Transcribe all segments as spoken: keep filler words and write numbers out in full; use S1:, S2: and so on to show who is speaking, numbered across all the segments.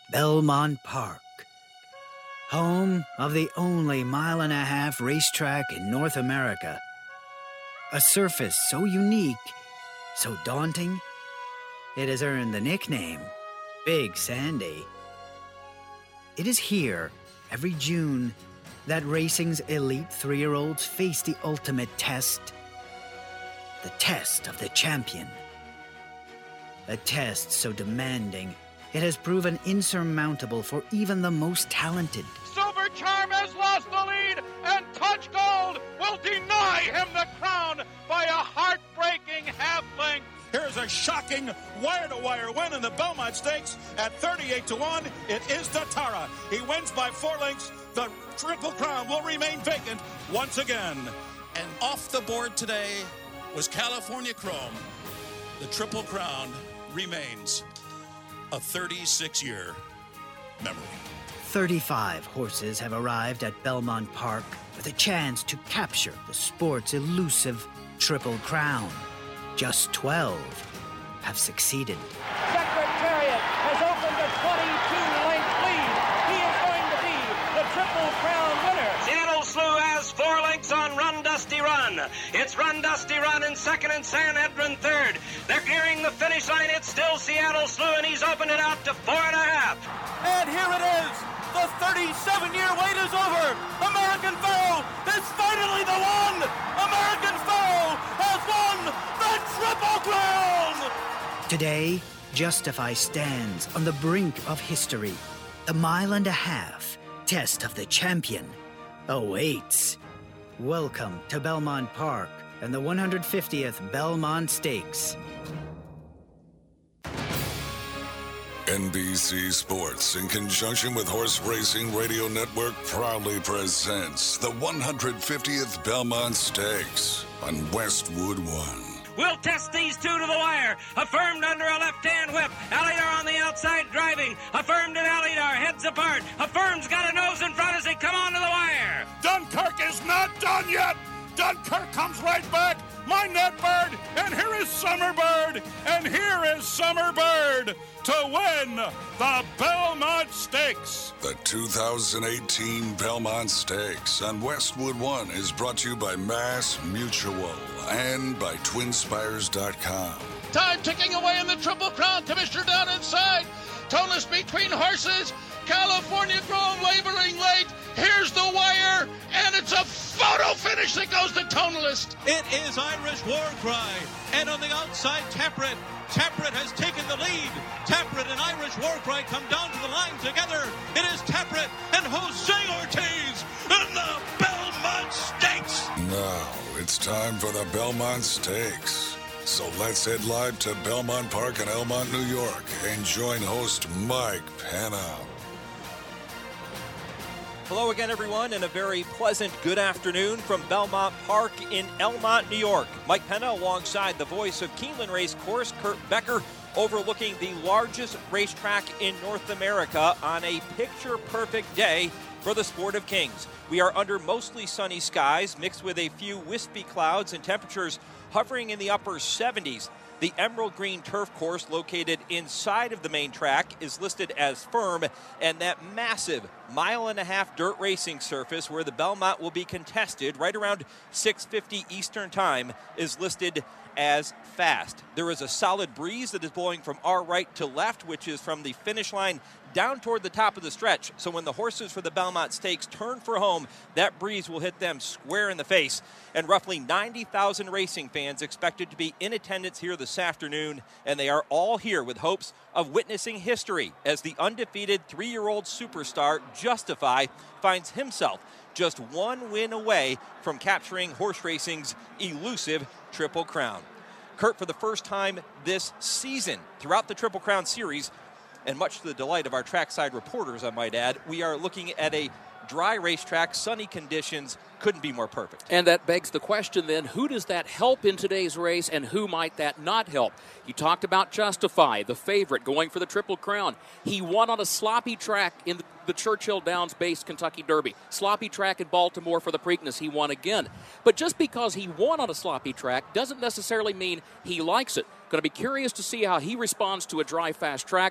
S1: Belmont Park, home of the only mile and a half racetrack in North America. A surface so unique, so daunting, it has earned the nickname Big Sandy. It is here, every June, that racing's elite three-year-olds face the ultimate test. The test of the champion. A test so demanding, it has proven insurmountable for even the most talented.
S2: Silver Charm has lost the lead, and Touch Gold will deny him the crown by a heartbreaking half length.
S3: Here's a shocking wire-to-wire win in the Belmont Stakes at thirty-eight to one. It is Datara. He wins by four lengths. The Triple Crown will remain vacant once again.
S4: And off the board today was California Chrome. The Triple Crown remains a thirty-six-year memory.
S1: thirty-five horses have arrived at Belmont Park with a chance to capture the sport's elusive Triple Crown. Just twelve have succeeded.
S5: Secretariat has opened a twenty-two length lead. He is going to be the Triple Crown winner.
S6: Seattle Slew has four lengths on Run Dusty Run. It's Run Dusty Run in second and San Edrin third. They're nearing the finish line. It's still Seattle Slew, and he's opened it out to four and a half.
S5: And here it is. The thirty-seven-year wait is over. American Pharoah is finally the one. American Pharoah has won the Triple Crown.
S1: Today, Justify stands on the brink of history. The mile and a half test of the champion awaits. Welcome to Belmont Park and the one hundred fiftieth Belmont Stakes.
S7: N B C Sports, in conjunction with Horse Racing Radio Network, proudly presents the one hundred fiftieth Belmont Stakes on Westwood One.
S6: We'll test these two to the wire. Affirmed under a left-hand whip. Alidar on the outside driving. Affirmed and Alidar heads apart. Affirmed's got a nose in front as they come onto the wire.
S3: Dunkirk is not done yet. Dunkirk comes right back. My Netbird, and here is Summerbird, and here is Summerbird to win the Belmont Stakes.
S7: The two thousand eighteen Belmont Stakes on Westwood One is brought to you by Mass Mutual and by Twin Spires dot com.
S2: Time ticking away in the Triple Crown. Commissioner down inside. Toneless between horses. California Chrome laboring late. Here's the wire, and it's a photo finish that goes to Toneless.
S8: It is Irish War Cry, and on the outside, Taprit. Taprit has taken the lead. Taprit and Irish War Cry come down to the line together. It is Taprit and Jose Ortiz in the Belmont Stakes.
S7: Now it's time for the Belmont Stakes. So let's head live to Belmont Park in Elmont, New York, and join host Mike Penna.
S9: Hello again, everyone, and a very pleasant good afternoon from Belmont Park in Elmont, New York. Mike Penna alongside the voice of Keeneland Race Course, Kurt Becker, overlooking the largest racetrack in North America on a picture-perfect day for the Sport of Kings. We are under mostly sunny skies, mixed with a few wispy clouds and temperatures hovering in the upper seventies. The Emerald Green Turf Course, located inside of the main track, is listed as firm, and that massive mile and a half dirt racing surface where the Belmont will be contested right around six fifty Eastern Time is listed as fast. There is a solid breeze that is blowing from our right to left, which is from the finish line down toward the top of the stretch. So when the horses for the Belmont Stakes turn for home, that breeze will hit them square in the face. And roughly ninety thousand racing fans expected to be in attendance here this afternoon, and they are all here with hopes of witnessing history as the undefeated three-year-old superstar Justify finds himself just one win away from capturing horse racing's elusive Triple Crown. Kurt, for the first time this season throughout the Triple Crown series, and much to the delight of our trackside reporters, I might add, we are looking at a dry racetrack, sunny conditions, couldn't be more perfect.
S10: And that begs the question then, who does that help in today's race and who might that not help? You talked about Justify, the favorite, going for the Triple Crown. He won on a sloppy track in the Churchill Downs-based Kentucky Derby. Sloppy track in Baltimore for the Preakness, he won again. But just because he won on a sloppy track doesn't necessarily mean he likes it. Going to be curious to see how he responds to a dry, fast track.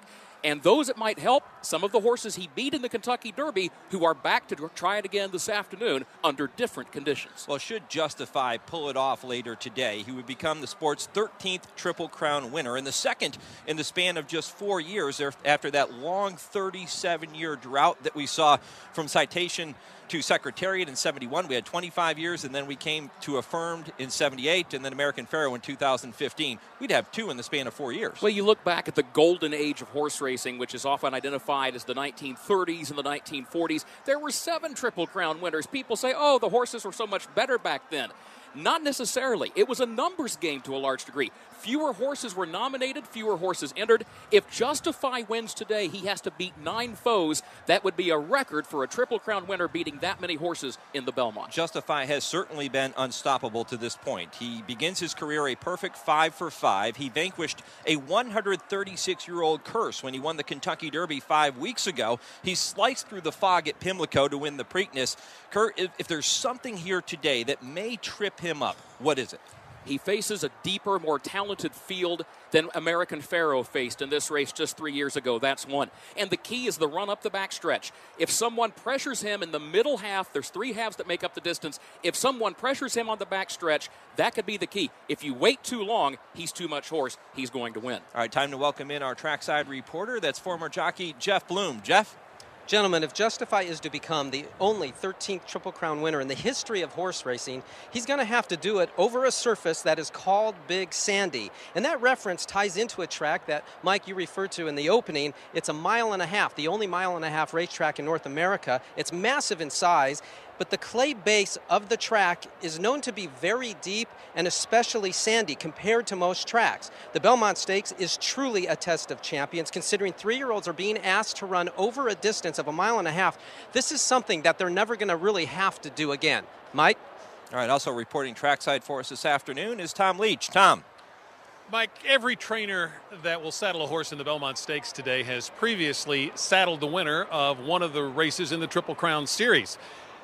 S10: And those it might help, some of the horses he beat in the Kentucky Derby who are back to try it again this afternoon under different conditions.
S9: Well, should Justify pull it off later today, he would become the sport's thirteenth Triple Crown winner and the second in the span of just four years after that long thirty-seven-year drought that we saw from Citation to Secretariat in seventy-one. We had twenty-five years, and then we came to Affirmed in seventy-eight, and then American Pharoah in two thousand fifteen. We'd have two in the span of four years.
S10: Well, you look back at the golden age of horse racing, which is often identified as the nineteen thirties and the nineteen forties. There were seven Triple Crown winners. People say, oh, the horses were so much better back then. Not necessarily. It was a numbers game to a large degree. Fewer horses were nominated, fewer horses entered. If Justify wins today, he has to beat nine foes. That would be a record for a Triple Crown winner beating that many horses in the Belmont.
S9: Justify has certainly been unstoppable to this point. He begins his career a perfect five for five. He vanquished a one hundred thirty-six-year-old curse when he won the Kentucky Derby five weeks ago. He sliced through the fog at Pimlico to win the Preakness. Kurt, if, if there's something here today that may trip him up, what is it?
S10: He faces a deeper, more talented field than American Pharoah faced in this race just three years ago. That's one. And the key is the run up the backstretch. If someone pressures him in the middle half, there's three halves that make up the distance. If someone pressures him on the backstretch, that could be the key. If you wait too long, he's too much horse. He's going to win.
S9: All right, time to welcome in our trackside reporter. That's former jockey Jeff Bloom. Jeff?
S11: Gentlemen, if Justify is to become the only thirteenth Triple Crown winner in the history of horse racing, he's going to have to do it over a surface that is called Big Sandy. And that reference ties into a track that, Mike, you referred to in the opening. It's a mile and a half, the only mile and a half racetrack in North America. It's massive in size, but the clay base of the track is known to be very deep and especially sandy compared to most tracks. The Belmont Stakes is truly a test of champions, considering three-year-olds are being asked to run over a distance of a mile and a half. This is something that they're never going to really have to do again. Mike?
S9: All right, also reporting trackside for us this afternoon is Tom Leach. Tom.
S12: Mike, every trainer that will saddle a horse in the Belmont Stakes today has previously saddled the winner of one of the races in the Triple Crown Series.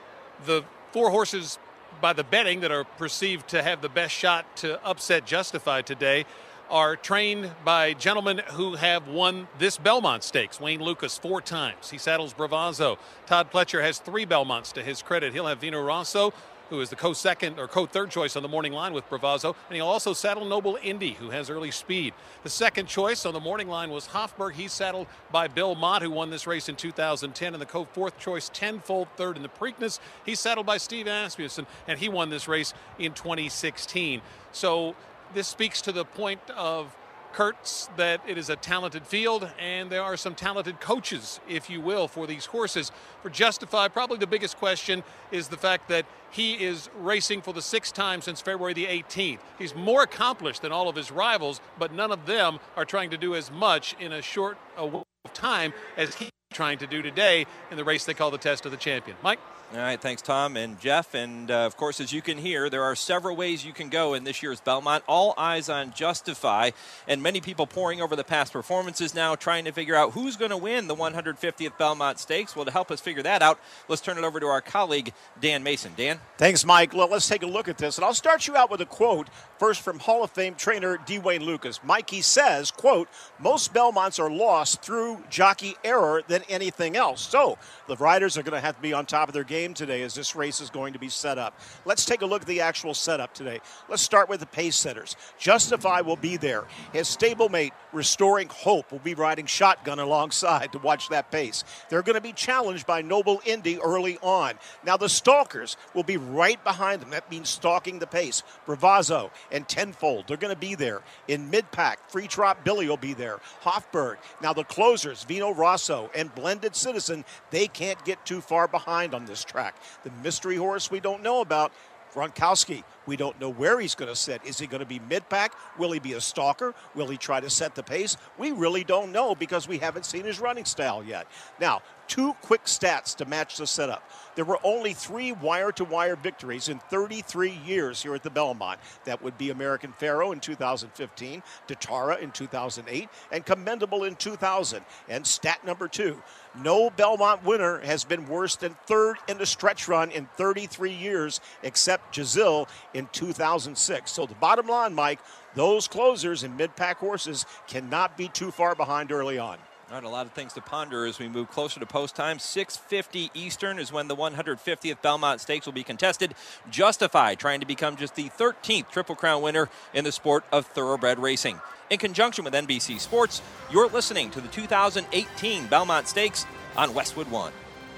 S12: The four horses by the betting that are perceived to have the best shot to upset Justify today are trained by gentlemen who have won this Belmont Stakes. Wayne Lucas four times. He saddles Bravazzo. Todd Pletcher has three Belmonts to his credit. He'll have Vino Rosso, who is the co-second or co-third choice on the morning line with Bravazzo, and he'll also saddle Noble Indy, who has early speed. The second choice on the morning line was Hofberg. He's saddled by Bill Mott, who won this race in two thousand ten, and the co-fourth choice, tenfold third in the Preakness. He's saddled by Steve Asmussen, and he won this race in twenty sixteen. So this speaks to the point of Kurtz, that it is a talented field, and there are some talented coaches, if you will, for these horses. For Justify, probably the biggest question is the fact that he is racing for the sixth time since February the eighteenth. He's more accomplished than all of his rivals, but none of them are trying to do as much in a short a time as he's trying to do today in the race they call the Test of the Champion. Mike?
S9: All right, thanks, Tom and Jeff. And, uh, of course, as you can hear, there are several ways you can go in this year's Belmont. All eyes on Justify, and many people poring over the past performances now, trying to figure out who's going to win the one hundred fiftieth Belmont Stakes. Well, to help us figure that out, let's turn it over to our colleague, Dan Mason. Dan?
S13: Thanks, Mike. Well, let's take a look at this. And I'll start you out with a quote, first from Hall of Fame trainer D. Wayne Lucas. Mike, he says, quote, most Belmonts are lost through jockey error than anything else. So the riders are going to have to be on top of their game today as this race is going to be set up. Let's take a look at the actual setup today. Let's start with the pace setters. Justify will be there. His stablemate, Restoring Hope, will be riding shotgun alongside to watch that pace. They're going to be challenged by Noble Indy early on. Now the stalkers will be right behind them. That means stalking the pace. Bravazzo and Tenfold, they're going to be there. In mid-pack, Free Trot Billy will be there. Hofberg. Now the closers, Vino Rosso and Blended Citizen, they can't get too far behind on this track. The mystery horse we don't know about, Gronkowski, we don't know where he's going to sit. Is he going to be mid-pack? Will he be a stalker? Will he try to set the pace? We really don't know because we haven't seen his running style yet. Now, two quick stats to match the setup. There were only three wire-to-wire victories in thirty-three years here at the Belmont. That would be American Pharoah in two thousand fifteen, Tatara in two thousand eight, and Commendable in two thousand. And stat number two, no Belmont winner has been worse than third in the stretch run in thirty-three years, except Giselle in two thousand six. So the bottom line, Mike, those closers and mid-pack horses cannot be too far behind early on.
S9: All right, a lot of things to ponder as we move closer to post time. six fifty Eastern is when the one hundred fiftieth Belmont Stakes will be contested. Justify trying to become just the thirteenth Triple Crown winner in the sport of thoroughbred racing. In conjunction with N B C Sports, you're listening to the two thousand eighteen Belmont Stakes on Westwood One.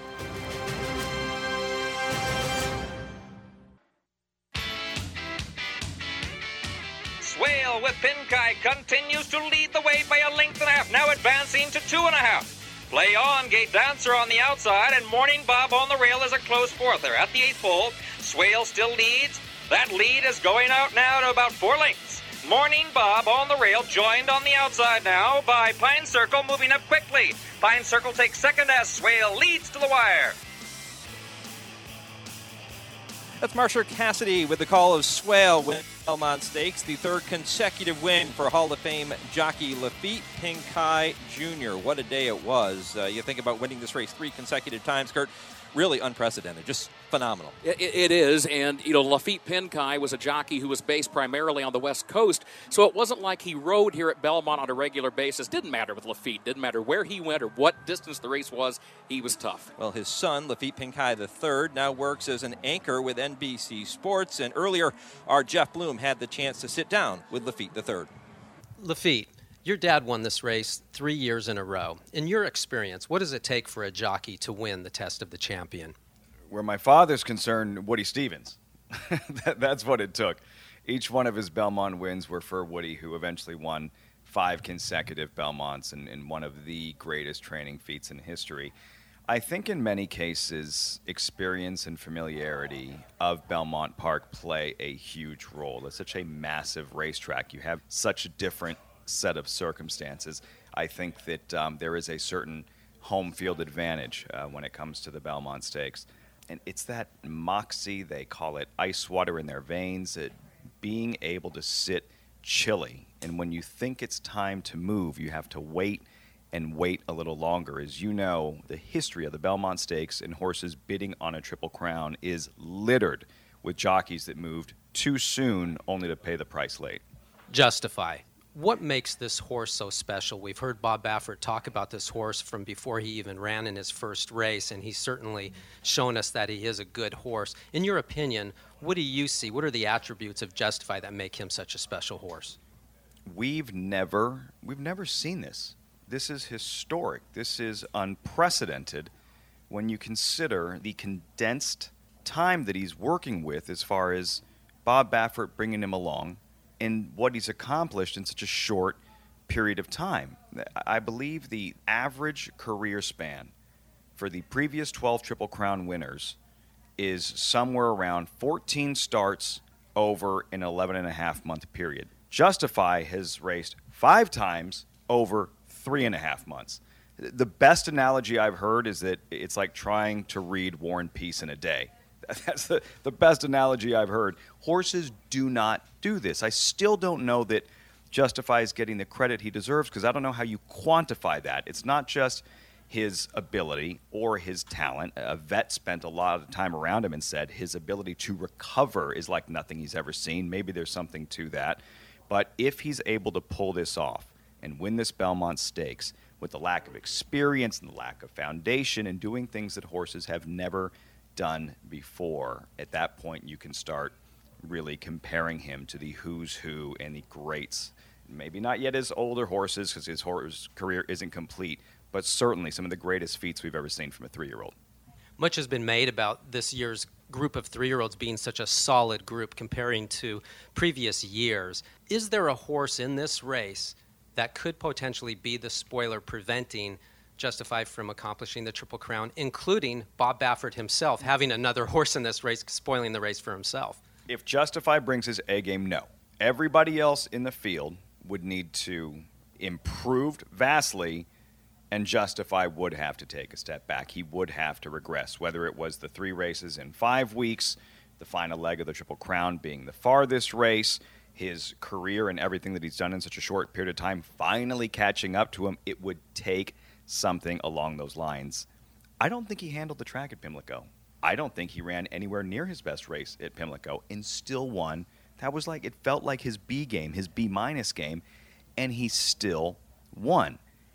S6: Swale with Pinkai continues to lead the way by a length and a half, now advancing to two and a half. Play on, Gate Dancer on the outside, and Morning Bob on the rail is a close fourth. They're at the eighth pole. Swale still leads. That lead is going out now to about four lengths. Morning Bob on the rail, joined on the outside now by Pine Circle, moving up quickly. Pine Circle takes second as Swale leads to the wire.
S9: That's Marsha Cassidy with the call of Swale with Belmont Stakes, the third consecutive win for Hall of Fame jockey Lafitte Pinkai Junior What a day it was. Uh, you think about winning this race three consecutive times, Kurt. Really unprecedented, just phenomenal.
S10: It, it is, and you know, Lafitte Pinkai was a jockey who was based primarily on the West Coast, so it wasn't like he rode here at Belmont on a regular basis. Didn't matter with Lafitte. Didn't matter where he went or what distance the race was. He was tough.
S9: Well, his son, Lafitte Pinkai the third, now works as an anchor with N B C Sports, and earlier, our Jeff Bloom had the chance to sit down with Lafitte the third.
S11: Lafitte, your dad won this race three years in a row. In your experience, what does it take for a jockey to win the Test of the Champion?
S14: Where my father's concerned, Woody Stevens. that, that's what it took. Each one of his Belmont wins were for Woody, who eventually won five consecutive Belmonts and, and one of the greatest training feats in history. I think in many cases, experience and familiarity of Belmont Park play a huge role. It's such a massive racetrack. You have such a different set of circumstances. I think that um, there is a certain home field advantage uh, when it comes to the Belmont Stakes. And it's that moxie, they call it ice water in their veins, it, being able to sit chilly. And when you think it's time to move, you have to wait and wait a little longer. As you know, the history of the Belmont Stakes and horses bidding on a Triple Crown is littered with jockeys that moved too soon only to pay the price late.
S11: Justify. What makes this horse so special? We've heard Bob Baffert talk about this horse from before he even ran in his first race, and he's certainly shown us that he is a good horse. In your opinion, what do you see? What are the attributes of Justify that make him such a special horse?
S14: We've never, we've never seen this. This is historic. This is unprecedented when you consider the condensed time that he's working with as far as Bob Baffert bringing him along and what he's accomplished in such a short period of time. I believe the average career span for the previous twelve Triple Crown winners is somewhere around fourteen starts over an eleven and a half month period. Justify has raced five times over three and a half months. The best analogy I've heard is that it's like trying to read War and Peace in a day. That's the, the best analogy I've heard. Horses do not do this. I still don't know that Justify is getting the credit he deserves because I don't know how you quantify that. It's not just his ability or his talent. A vet spent a lot of time around him and said his ability to recover is like nothing he's ever seen. Maybe there's something to that. But if he's able to pull this off and win this Belmont Stakes with the lack of experience and the lack of foundation and doing things that horses have never done before, at that point you can start really comparing him to the who's who and the greats. Maybe not yet his older horses because his horse career isn't complete, but certainly some of the greatest feats we've ever seen from a three-year-old.
S11: Much has been made about this year's group of three-year-olds being such a solid group comparing to previous years. Is there a horse in this race that could potentially be the spoiler preventing Justify from accomplishing the Triple Crown, including Bob Baffert himself having another horse in this race, spoiling the race for himself?
S14: If Justify brings his A game, no. Everybody else in the field would need to improve vastly, and Justify would have to take a step back. He would have to regress, whether it was the three races in five weeks, the final leg of the Triple Crown being the farthest race, his career and everything that he's done in such a short period of time finally catching up to him. It would take something along those lines. I don't think he handled the track at Pimlico. I don't think he ran anywhere near his best race at Pimlico and still won. That was like, it felt like his B game, his B minus game, and he still won.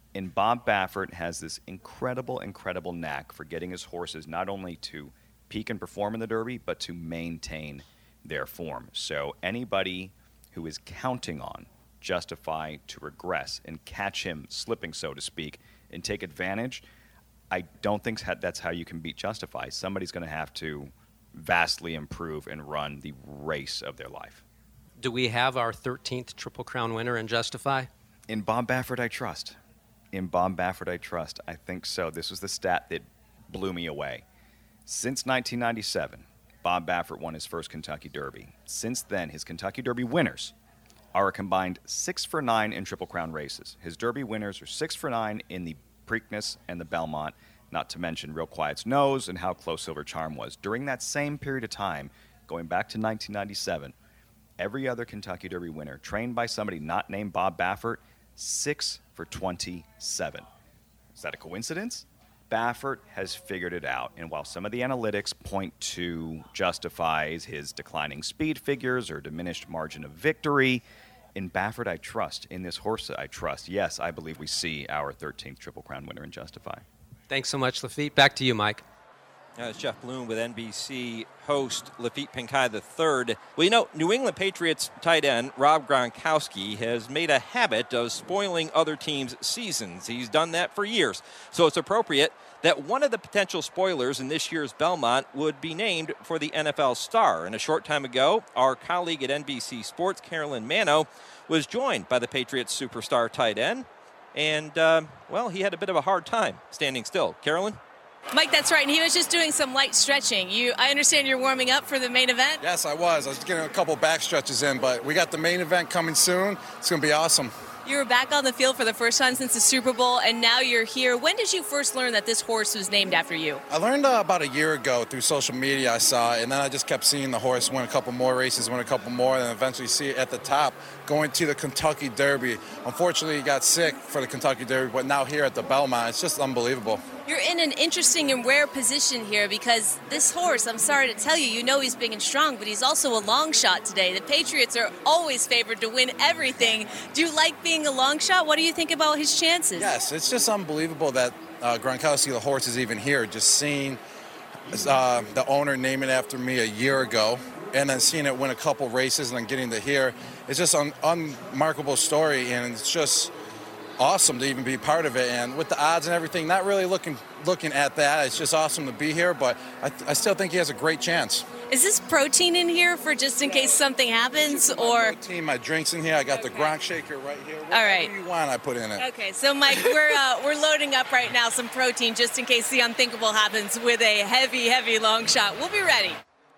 S14: And Bob Baffert has this incredible, incredible knack for getting his horses not only to peak and perform in the Derby, but to maintain their form. So anybody who is counting on Justify to regress and catch him slipping, so to speak, and take advantage, I don't think that's how you can beat Justify. Somebody's going to have to vastly improve and run the race of their life.
S11: Do we have our thirteenth Triple Crown winner in Justify?
S14: In Bob Baffert, I trust. In Bob Baffert, I trust. I think so. This was the stat that blew me away. Since nineteen ninety-seven, Bob Baffert won his first Kentucky Derby. Since then, his Kentucky Derby winners are a combined six for nine in Triple Crown races. His Derby winners are six for nine in the Preakness and the Belmont, not to mention Real Quiet's Nose and how close Silver Charm was. During that same period of time, going back to nineteen ninety-seven, every other Kentucky Derby winner, trained by somebody not named Bob Baffert, six for twenty-seven. Is that a coincidence? Baffert has figured it out, and while some of the analytics point to Justify's his declining speed figures or diminished margin of victory, in Baffert I trust. In this horse I trust. Yes, I believe we see our thirteenth Triple Crown winner in Justify.
S11: Thanks so much, Lafitte. Back to you, Mike.
S9: Uh, it's Jeff Bloom with N B C host Lafitte Pinkai the third. Well, you know, New England Patriots tight end Rob Gronkowski has made a habit of spoiling other teams' seasons. He's done that for years. So it's appropriate that one of the potential spoilers in this year's Belmont would be named for the N F L star. And a short time ago, our colleague at N B C Sports, Carolyn Mano, was joined by the Patriots superstar tight end. And, uh, well, he had a bit of a hard time standing still. Carolyn?
S15: Mike, that's right, and he was just doing some light stretching. You, I understand you're warming up for the main event?
S16: Yes, I was. I was getting a couple back stretches in, but we got the main event coming soon. It's going to be awesome.
S15: You were back on the field for the first time since the Super Bowl, and now you're here. When did you first learn that this horse was named after you?
S16: I learned uh, about a year ago through social media. I saw it, and then I just kept seeing the horse win a couple more races, win a couple more, and then eventually see it at the top going to the Kentucky Derby. Unfortunately, he got sick for the Kentucky Derby, but now here at the Belmont, it's just unbelievable.
S15: You're in an interesting and rare position here because this horse, I'm sorry to tell you, you know he's big and strong, but he's also a long shot today. The Patriots are always favored to win everything. Do you like being a long shot? What do you think about his chances?
S16: Yes, it's just unbelievable that uh, Gronkowski, the horse, is even here. Just seeing uh, the owner name it after me a year ago, and then seeing it win a couple races and then getting to here. It's just an unremarkable story, and it's just awesome to even be part of it. And with the odds and everything, not really looking looking at that. It's just awesome to be here, but I, I still think he has a great chance.
S15: Is this protein in here for just in case something happens, or?
S16: Protein, my drinks in here. I got okay. the Gronk shaker right here. Whatever
S15: All right.
S16: you want, I put in it.
S15: Okay, so Mike, we're uh, we're loading up right now some protein just in case the unthinkable happens with a heavy, heavy long shot. We'll be ready.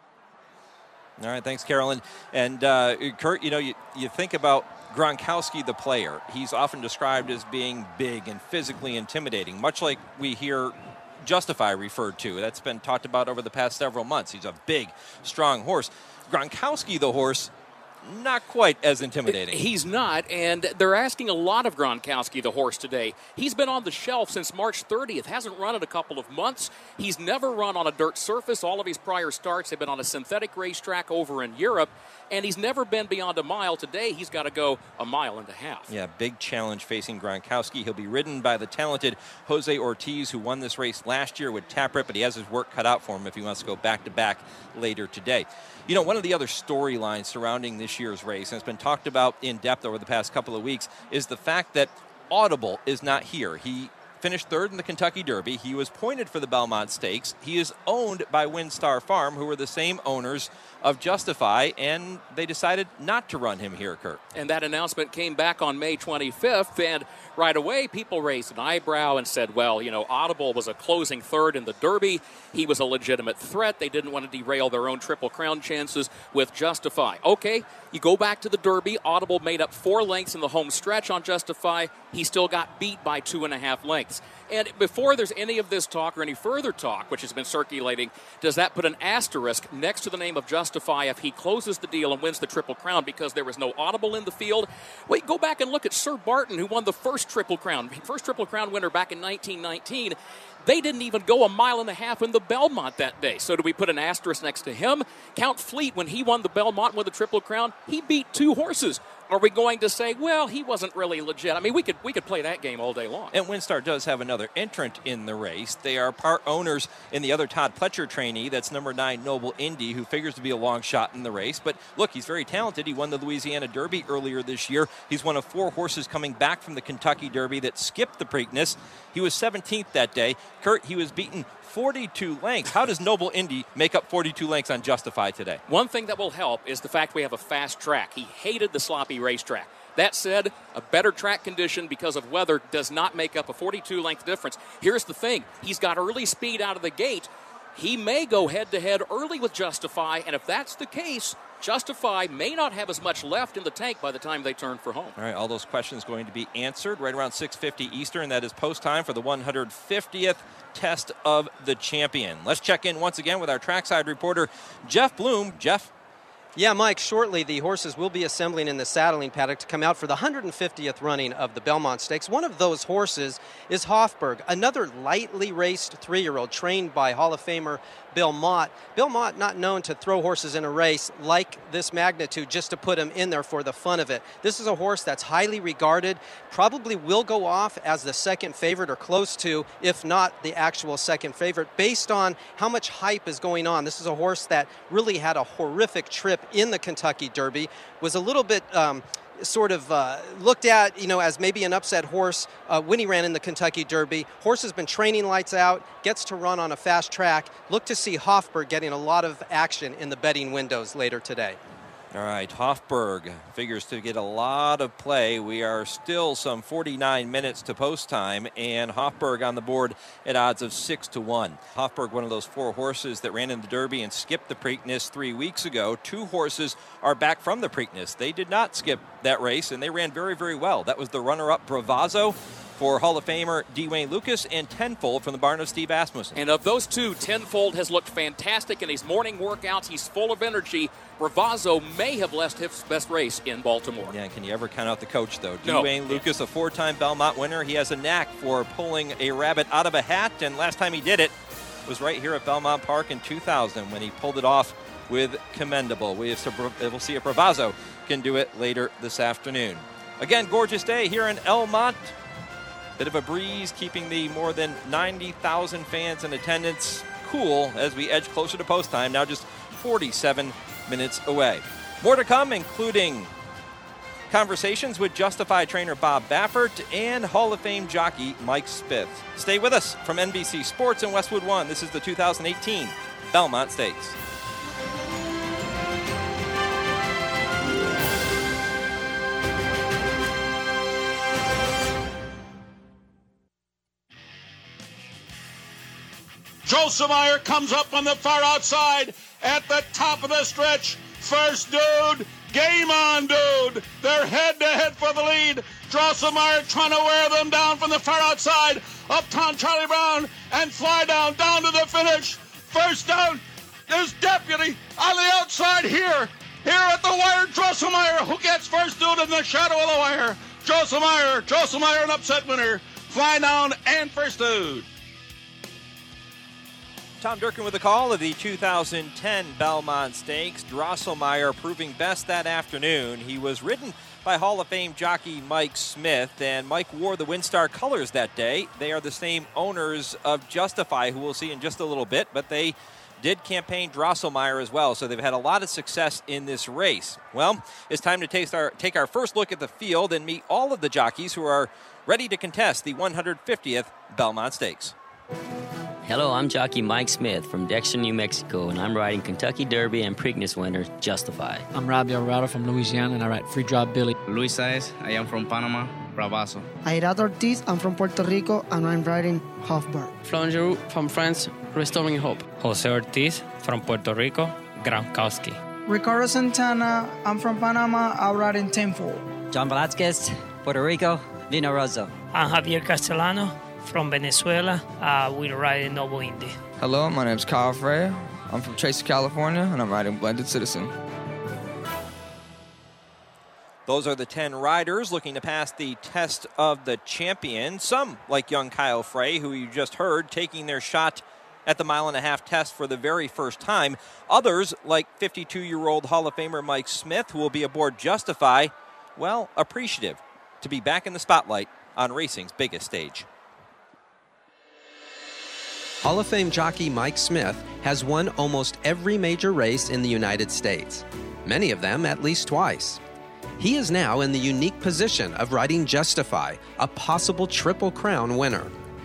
S9: All right, thanks, Carolyn. And uh, Kurt, you know, you, you think about Gronkowski, the player. He's often described as being big and physically intimidating, much like we hear Justify referred to. That's been talked about over the past several months. He's a big, strong horse. Gronkowski, the horse, not quite as intimidating.
S10: He's not, and they're asking a lot of Gronkowski, the horse, today. He's been on the shelf since March thirtieth, hasn't run in a couple of months. He's never run on a dirt surface. All of his prior starts have been on a synthetic racetrack over in Europe, and he's never been beyond a mile. Today, he's got to go a mile and a half.
S9: Yeah, big challenge facing Gronkowski. He'll be ridden by the talented Jose Ortiz, who won this race last year with Taproot, but he has his work cut out for him if he wants to go back-to-back later today. You know, one of the other storylines surrounding this year's race, and it's been talked about in depth over the past couple of weeks, is the fact that Audible is not here. He finished third in the Kentucky Derby. He was pointed for the Belmont Stakes. He is owned by WinStar Farm, who are the same owners of Justify, and they decided not to run him here, Kurt.
S10: And that announcement came back on May twenty-fifth, and right away people raised an eyebrow and said, well, you know, Audible was a closing third in the Derby. He was a legitimate threat. They didn't want to derail their own Triple Crown chances with Justify. Okay, you go back to the Derby. Audible made up four lengths in the home stretch on Justify. He still got beat by two and a half lengths. And before there's any of this talk or any further talk, which has been circulating, does that put an asterisk next to the name of Justify if he closes the deal and wins the Triple Crown because there was no Audible in the field? Wait, go back and look at Sir Barton, who won the first Triple Crown, first Triple Crown winner back in nineteen nineteen. They didn't even go a mile and a half in the Belmont that day. So do we put an asterisk next to him? Count Fleet, when he won the Belmont with the Triple Crown, he beat two horses. Are we going to say, well, he wasn't really legit? I mean, we could we could play that game all day long.
S9: And WinStar does have another entrant in the race. They are part owners in the other Todd Pletcher trainee. That's number nine, Noble Indy, who figures to be a long shot in the race. But look, he's very talented. He won the Louisiana Derby earlier this year. He's one of four horses coming back from the Kentucky Derby that skipped the Preakness. He was seventeenth that day. Kurt, he was beaten forty-two lengths. How does Noble Indy make up forty-two lengths on Justify today?
S10: One thing that will help is the fact we have a fast track. He hated the sloppy racetrack. That said, a better track condition because of weather does not make up a forty-two length difference. Here's the thing. He's got early speed out of the gate. He may go head-to-head early with Justify, and if that's the case, Justify may not have as much left in the tank by the time they turn for home.
S9: All right, all those questions going to be answered right around six fifty Eastern. That is post time for the one hundred fiftieth Test of the Champion. Let's check in once again with our trackside reporter, Jeff Bloom. Jeff?
S11: Yeah, Mike, shortly the horses will be assembling in the saddling paddock to come out for the one hundred fiftieth running of the Belmont Stakes. One of those horses is Hofburg, another lightly raced three-year-old trained by Hall of Famer Bill Mott. Bill Mott not known to throw horses in a race like this magnitude just to put him in there for the fun of it. This is a horse that's highly regarded, probably will go off as the second favorite or close to, if not the actual second favorite, based on how much hype is going on. This is a horse that really had a horrific trip in the Kentucky Derby, was a little bit um, sort of uh, looked at, you know, as maybe an upset horse uh, when he ran in the Kentucky Derby. Horse has been training lights out, gets to run on a fast track. Look to see Hofburg getting a lot of action in the betting windows later today.
S9: All right, Hofburg figures to get a lot of play. We are still some forty-nine minutes to post time, and Hofburg on the board at odds of six to one. Hofburg, one of those four horses that ran in the Derby and skipped the Preakness three weeks ago. Two horses are back from the Preakness. They did not skip that race, and they ran very, very well. That was the runner-up Bravazzo for Hall of Famer Dwayne Lucas, and Tenfold from the barn of Steve Asmussen.
S10: And of those two, Tenfold has looked fantastic in his morning workouts. He's full of energy. Bravazzo may have left his best race in Baltimore.
S9: Yeah, can you ever count out the coach, though?
S10: No.
S9: Dwayne Lucas, a four-time Belmont winner. He has a knack for pulling a rabbit out of a hat, and last time he did it was right here at Belmont Park in two thousand when he pulled it off with Commendable. We have, we'll see if Bravazzo can do it later this afternoon. Again, gorgeous day here in Elmont. Bit of a breeze, keeping the more than ninety thousand fans in attendance cool as we edge closer to post time, now just forty-seven minutes away. More to come, including conversations with Justify trainer Bob Baffert and Hall of Fame jockey Mike Smith. Stay with us from N B C Sports and Westwood One. This is the two thousand eighteen Belmont Stakes.
S2: Drosselmeyer comes up on the far outside at the top of the stretch. First dude, game on dude. They're head to head for the lead. Drosselmeyer trying to wear them down from the far outside. Uptown Charlie Brown and fly down, down to the finish. First down is Deputy on the outside here. Here at the wire, Drosselmeyer, who gets first dude in the shadow of the wire. Drosselmeyer, Drosselmeyer an upset winner. Fly down and first dude.
S9: Tom Durkin with a call of the two thousand ten Belmont Stakes. Drosselmeyer proving best that afternoon. He was ridden by Hall of Fame jockey Mike Smith, and Mike wore the WinStar colors that day. They are the same owners of Justify, who we'll see in just a little bit, but they did campaign Drosselmeyer as well, so they've had a lot of success in this race. Well, it's time to taste our, take our first look at the field and meet all of the jockeys who are ready to contest the one hundred fiftieth Belmont Stakes.
S17: Hello, I'm jockey Mike Smith from Dexter, New Mexico, and I'm riding Kentucky Derby and Preakness winner Justify.
S18: I'm Robbie Alvarado from Louisiana, and I ride Free Drop Billy.
S19: Luis Saez, I am from Panama, Bravazzo.
S20: Ayrad Ortiz, I'm from Puerto Rico, and I'm riding Hofburg.
S21: Florent Giroux from France, Restoring Hope.
S22: Jose Ortiz from Puerto Rico, Gronkowski.
S23: Ricardo Santana, I'm from Panama, I'm riding Tenfold.
S24: John Velasquez, Puerto Rico, Vino Rosso.
S25: I'm Javier Castellano from Venezuela, uh, we ride in Noble Indy.
S26: Hello, my name is Kyle Freya. I'm from Tracy, California, and I'm riding Blended Citizen.
S9: Those are the ten riders looking to pass the test of the champion. Some, like young Kyle Frey, who you just heard, taking their shot at the mile and a half test for the very first time. Others, like fifty-two-year-old Hall of Famer Mike Smith, who will be aboard Justify, well, appreciative to be back in the spotlight on racing's biggest stage.
S11: Hall of Fame jockey Mike Smith has won almost every major race in the United States, many of them at least twice. He is now in the unique position of riding Justify, a possible Triple Crown winner.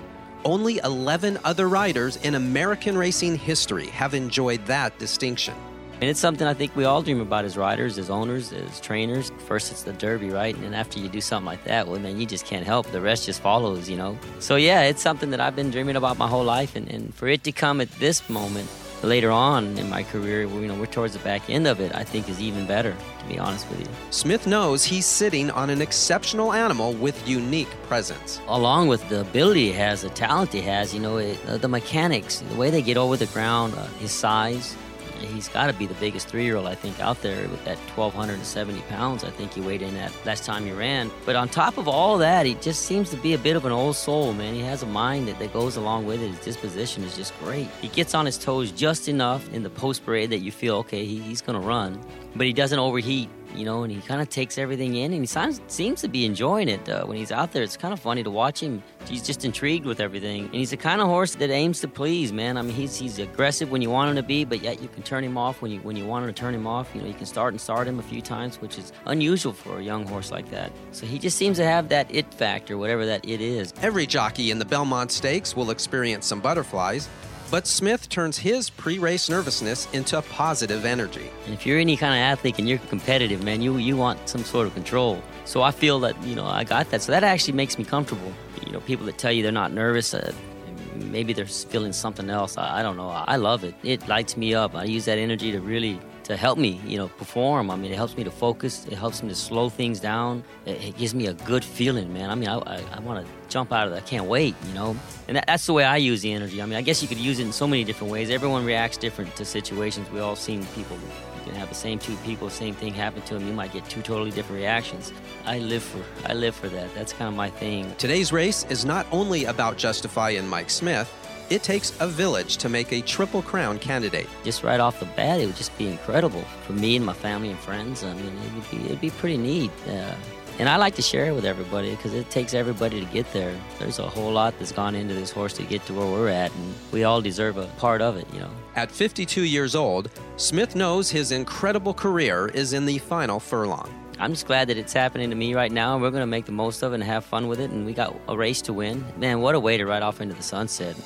S11: Only eleven other riders in American racing history have enjoyed that distinction.
S17: And it's something I think we all dream about as riders, as owners, as trainers. First, it's the Derby, right? And after you do something like that, well, man, you just can't help. The rest just follows, you know? So, yeah, it's something that I've been dreaming about my whole life. And, and for it to come at this moment, later on in my career, you know, we're towards the back end of it, I think is even better, to be honest with you.
S11: Smith knows he's sitting on an exceptional animal with unique presence.
S17: Along with the ability he has, the talent he has, you know, it, uh, the mechanics, the way they get over the ground, uh, his size. He's got to be the biggest three-year-old, I think, out there with that twelve seventy pounds I think he weighed in at last time he ran. But on top of all that, he just seems to be a bit of an old soul, man. He has a mind that, that goes along with it. His disposition is just great. He gets on his toes just enough in the post-parade that you feel, okay, he, he's going to run. But he doesn't overheat, you know, and he kind of takes everything in, and he sounds, seems to be enjoying it uh, when he's out there. It's kind of funny to watch him. He's just intrigued with everything. And he's the kind of horse that aims to please, man. I mean, he's he's aggressive when you want him to be, but yet you can turn him off when you when you want him to turn him off. You know, you can start and start him a few times, which is unusual for a young horse like that. So he just seems to have that it factor, whatever that it is.
S11: Every jockey in the Belmont Stakes will experience some butterflies, but Smith turns his pre-race nervousness into positive energy.
S17: And if you're any kind of athlete and you're competitive, man, you you want some sort of control. So I feel that, you know, I got that. So that actually makes me comfortable. You know, people that tell you they're not nervous, uh, maybe they're feeling something else. I, I don't know. I love it. It lights me up. I use that energy to really to help me, you know, perform. I mean, it helps me to focus. It helps me to slow things down. It, it gives me a good feeling, man. I mean, I, I, I want to jump out of that. I can't wait, you know. And that, that's the way I use the energy. I mean, I guess you could use it in so many different ways. Everyone reacts different to situations. We all seen people. You can have the same two people, same thing happen to them. You might get two totally different reactions. I live for, I live for that. That's kind of my thing.
S11: Today's race is not only about Justify and Mike Smith. It takes a village to make a Triple Crown candidate.
S17: Just right off the bat, it would just be incredible for me and my family and friends. I mean, it would be, it'd be pretty neat. Uh, and I like to share it with everybody because it takes everybody to get there. There's a whole lot that's gone into this horse to get to where we're at, and we all deserve a part of it, you know.
S11: At fifty-two years old, Smith knows his incredible career is in the final furlong.
S17: I'm just glad that it's happening to me right now, and we're going to make the most of it and have fun with it, and we got a race to win. Man, what a way to ride off into the sunset.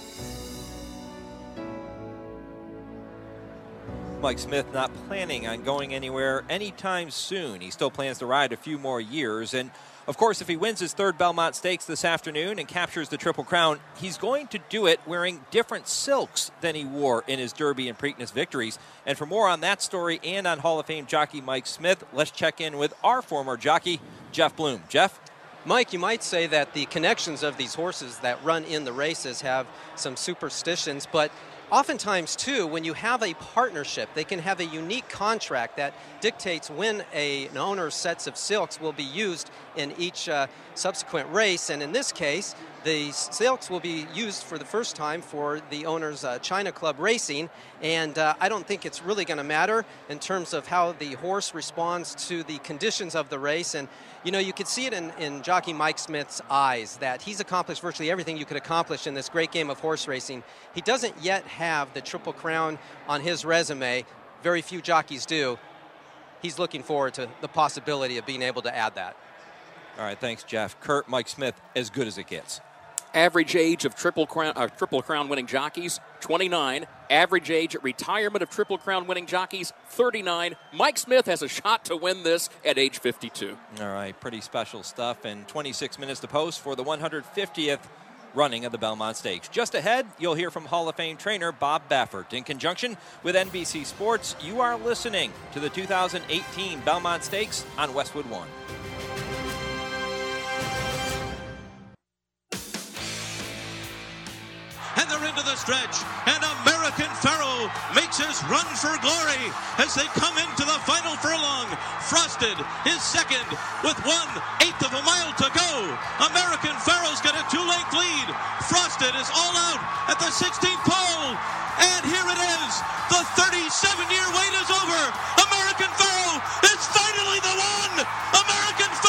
S9: Mike Smith not planning on going anywhere anytime soon. He still plans to ride a few more years. And, of course, if he wins his third Belmont Stakes this afternoon and captures the Triple Crown, he's going to do it wearing different silks than he wore in his Derby and Preakness victories. And for more on that story and on Hall of Fame jockey Mike Smith, let's check in with our former jockey, Jeff Bloom. Jeff?
S11: Mike, you might say that the connections of these horses that run in the races have some superstitions, but oftentimes, too, when you have a partnership, they can have a unique contract that dictates when a, an owner's sets of silks will be used in each uh, subsequent race. And in this case, the silks will be used for the first time for the owner's uh, China Club Racing. And uh, I don't think it's really going to matter in terms of how the horse responds to the conditions of the race. And, you know, you could see it in, in jockey Mike Smith's eyes that he's accomplished virtually everything you could accomplish in this great game of horse racing. He doesn't yet have the Triple Crown on his resume. Very few jockeys do. He's looking forward to the possibility of being able to add that.
S9: All right, thanks, Jeff. Kurt, Mike Smith, as good as it gets.
S10: Average age of Triple Crown, uh, Triple Crown winning jockeys, twenty-nine. Average age at retirement of Triple Crown winning jockeys, thirty-nine. Mike Smith has a shot to win this at age fifty-two.
S9: All right, pretty special stuff. And twenty-six minutes to post for the one hundred fiftieth running of the Belmont Stakes. Just ahead, you'll hear from Hall of Fame trainer Bob Baffert. In conjunction with N B C Sports, you are listening to the two thousand eighteen Belmont Stakes on Westwood One.
S1: And they're into the stretch, and American Pharoah makes his run for glory as they come into the final furlong. Frosted is second with one eighth of a mile to go. American Pharoah's got a two-length lead. Frosted is all out at the sixteenth pole, and here it is. The thirty-seven year wait is over. American Pharoah is finally the one. American Pharoah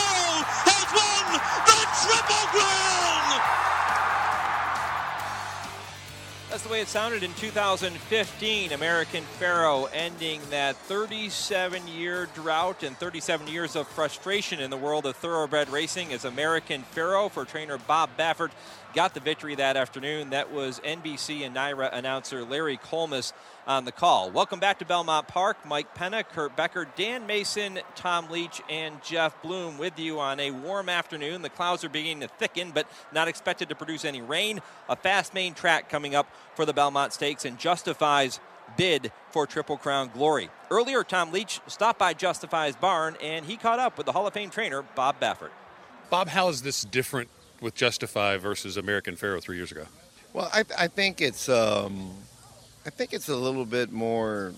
S9: That's the way it sounded in two thousand fifteen. American Pharoah ending that thirty-seven-year drought and thirty-seven years of frustration in the world of thoroughbred racing as American Pharoah for trainer Bob Baffert got the victory that afternoon. That was N B C and NYRA announcer Larry Colmus on the call. Welcome back to Belmont Park. Mike Penna, Kurt Becker, Dan Mason, Tom Leach, and Jeff Bloom with you on a warm afternoon. The clouds are beginning to thicken, but not expected to produce any rain. A fast main track coming up for the Belmont Stakes and Justify's bid for Triple Crown glory. Earlier, Tom Leach stopped by Justify's barn, and he caught up with the Hall of Fame trainer, Bob Baffert.
S3: Bob, how is this different with Justify versus American Pharoah three years ago?
S4: Well, I, I think it's um, I think it's a little bit more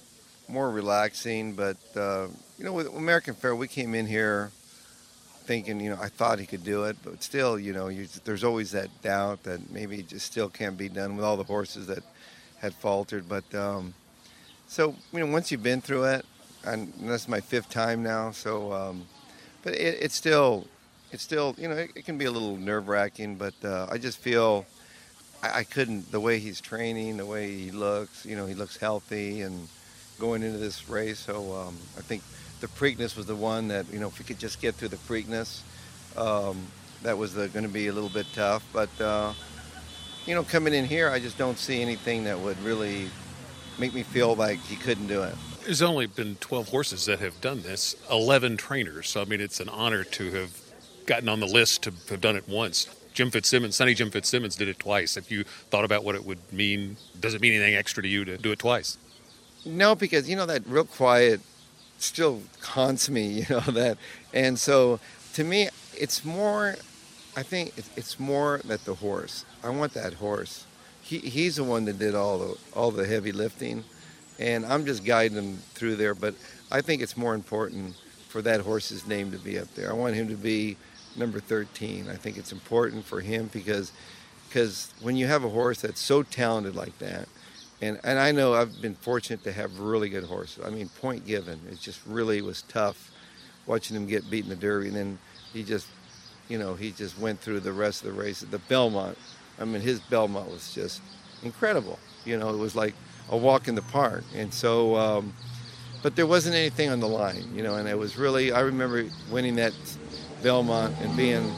S4: more relaxing, but uh, you know, with American Pharoah, we came in here thinking, you know, I thought he could do it, but still, you know, you, there's always that doubt that maybe it just still can't be done with all the horses that had faltered. But um, so, you know, once you've been through it, and that's my fifth time now, so um, but it, it's still. It's still, you know, it, it can be a little nerve-wracking, but uh, I just feel I, I couldn't, the way he's training, the way he looks, you know, he looks healthy and going into this race. So um, I think the Preakness was the one that, you know, if we could just get through the Preakness, um, that was going to be a little bit tough. But, uh, you know, coming in here, I just don't see anything that would really make me feel like he couldn't do it.
S3: There's only been twelve horses that have done this, eleven trainers. So, I mean, it's an honor to have gotten on the list to have done it once. Jim Fitzsimmons, Sonny Jim Fitzsimmons did it twice. If you thought about what it would mean, does it mean anything extra to you to do it twice?
S4: No, because, you know, that real quiet still haunts me, you know, that. And so, to me, it's more, I think it's more that the horse. I want that horse. He, he's the one that did all the, all the heavy lifting, and I'm just guiding him through there. But I think it's more important for that horse's name to be up there. I want him to be number thirteen. I think it's important for him because because when you have a horse that's so talented like that, and, and I know I've been fortunate to have really good horses. I mean, Point Given, it just really was tough watching him get beat in the Derby, and then he just, you know, he just went through the rest of the races. The Belmont, I mean, his Belmont was just incredible. You know, it was like a walk in the park. And so, um, but there wasn't anything on the line, you know, and it was really, I remember winning that Belmont and being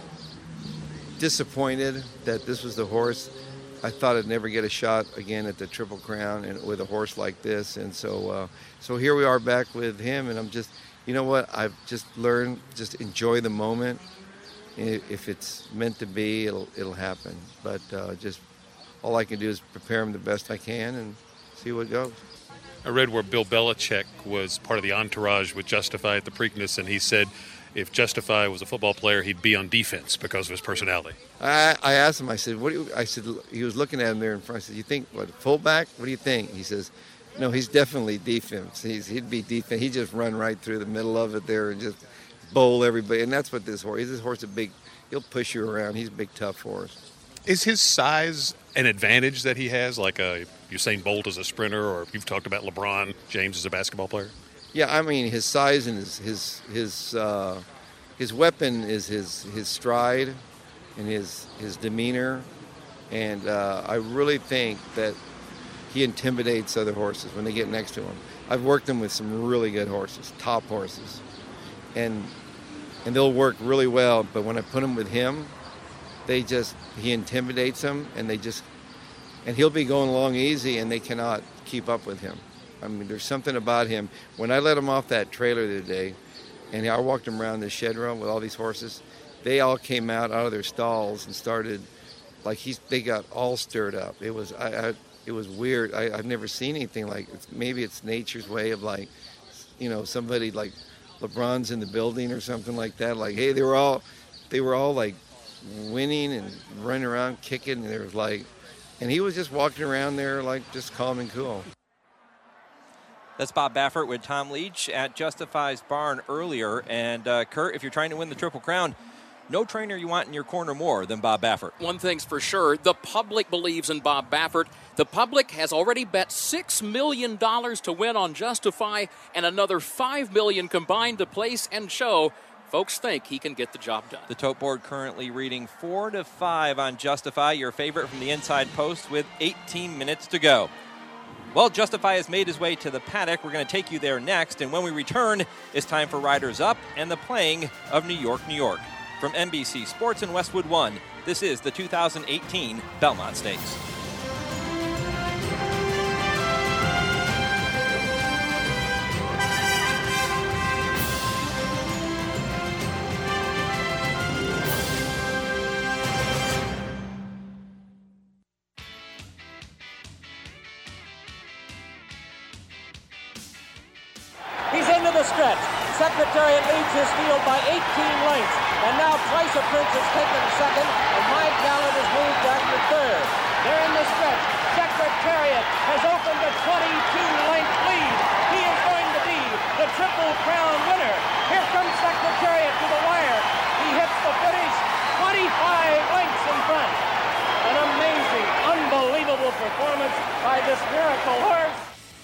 S4: disappointed that this was the horse. I thought I'd never get a shot again at the Triple Crown and with a horse like this. And so uh, so here we are back with him, and I'm just, you know what, I've just learned, just enjoy the moment. If it's meant to be, it'll it'll happen. But uh, just all I can do is prepare him the best I can and see what goes.
S3: I read where Bill Belichick was part of the entourage with Justify at the Preakness, and he said if Justify was a football player, he'd be on defense because of his personality.
S4: I, I asked him, I said, what do you, I said, he was looking at him there in front. I said, you think, what, fullback? What do you think? He says, no, he's definitely defense. He's, he'd be defense. He'd just run right through the middle of it there and just bowl everybody. And that's what this horse is. This horse is a big, he'll push you around. He's a big, tough horse.
S3: Is his size an advantage that he has, like a Usain Bolt as a sprinter, or you've talked about LeBron James as a basketball player?
S4: Yeah, I mean, his size and his his his uh, his weapon is his his stride and his his demeanor, and uh, I really think that he intimidates other horses when they get next to him. I've worked him with some really good horses, top horses, and and they'll work really well. But when I put him with him, they just he intimidates them, and they just and he'll be going along easy, and they cannot keep up with him. I mean, there's something about him. When I let him off that trailer the other day, and I walked him around the shed room with all these horses, they all came out out of their stalls and started, like he's. They got all stirred up. It was, I, I it was weird. I, I've never seen anything like. It's, maybe it's nature's way of like, you know, somebody like LeBron's in the building or something like that. Like, hey, they were all, they were all like, winning and running around kicking. And there was like, and he was just walking around there like just calm and cool.
S9: That's Bob Baffert with Tom Leach at Justify's barn earlier. And, uh, Kurt, if you're trying to win the Triple Crown, no trainer you want in your corner more than Bob Baffert.
S10: One thing's for sure, the public believes in Bob Baffert. The public has already bet six million dollars to win on Justify and another five million dollars combined to place and show folks think he can get the job done.
S9: The tote board currently reading four to five on Justify, your favorite from the inside post with eighteen minutes to go. Well, Justify has made his way to the paddock. We're going to take you there next, and when we return, it's time for Riders Up and the playing of New York, New York. From N B C Sports and Westwood One, this is the two thousand eighteen Belmont Stakes.
S5: He's into the stretch. Secretariat leads his field by eighteen lengths. And now Twice a Prince has taken second, and My Gallant has moved back to third. They're in the stretch. Secretariat has opened a twenty-two length lead. He is going to be the Triple Crown winner. Here comes Secretariat to the wire. He hits the finish twenty-five lengths in front. An amazing, unbelievable performance by this miracle horse.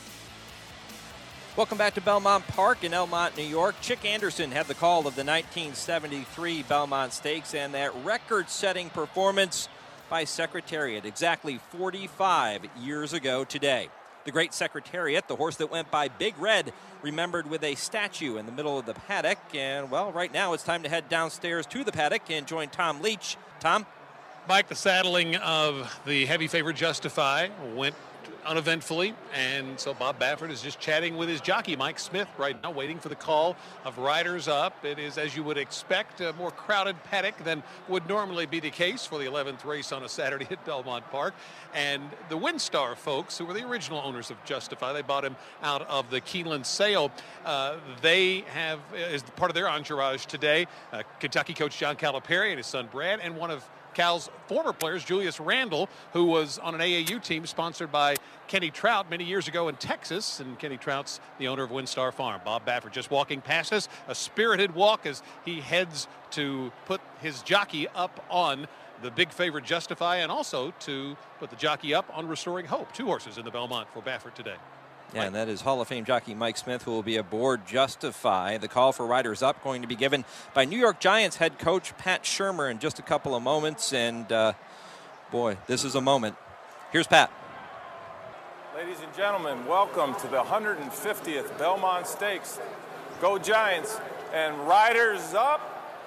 S9: Welcome back to Belmont Park in Elmont, New York. Chick Anderson had the call of the nineteen seventy-three Belmont Stakes and that record-setting performance by Secretariat exactly forty-five years ago today. The Great Secretariat, the horse that went by Big Red, remembered with a statue in the middle of the paddock. And, well, right now it's time to head downstairs to the paddock and join Tom Leach. Tom?
S3: Mike, the saddling of the heavy favorite Justify went uneventfully, and so Bob Baffert is just chatting with his jockey Mike Smith right now, waiting for the call of Riders Up. It is, as you would expect, a more crowded paddock than would normally be the case for the eleventh race on a Saturday at Belmont Park. And the WinStar folks, who were the original owners of Justify, they bought him out of the Keeneland sale. Uh, they have, as part of their entourage today, uh, Kentucky coach John Calipari and his son Brad, and one of Cal's former players, Julius Randle, who was on an A A U team sponsored by Kenny Trout many years ago in Texas, and Kenny Trout's the owner of WinStar Farm. Bob Baffert just walking past us, a spirited walk as he heads to put his jockey up on the big favorite Justify, and also to put the jockey up on Restoring Hope. Two horses in the Belmont for Baffert today.
S9: Yeah, and that is Hall of Fame jockey Mike Smith, who will be aboard Justify. The call for Riders Up going to be given by New York Giants head coach Pat Shurmur in just a couple of moments. And, uh, boy, this is a moment. Here's Pat.
S6: Ladies and gentlemen, welcome to the one hundred fiftieth Belmont Stakes. Go Giants and Riders Up.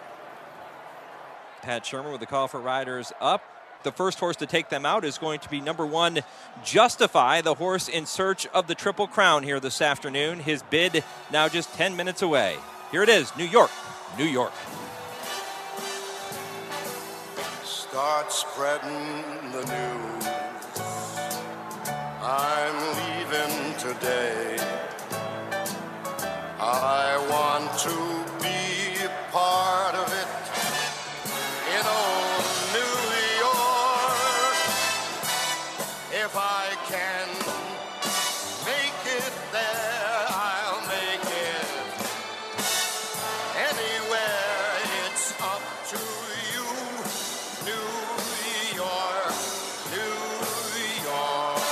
S9: Pat Shurmur with the call for Riders Up. The first horse to take them out is going to be number one, Justify, the horse in search of the Triple Crown here this afternoon. His bid now just ten minutes away. Here it is, New York, New York.
S7: Start spreading the news. I'm leaving today. I want to be a part of it. In old New If I can make it there, I'll make it. Anywhere, it's up to you. New York, New York.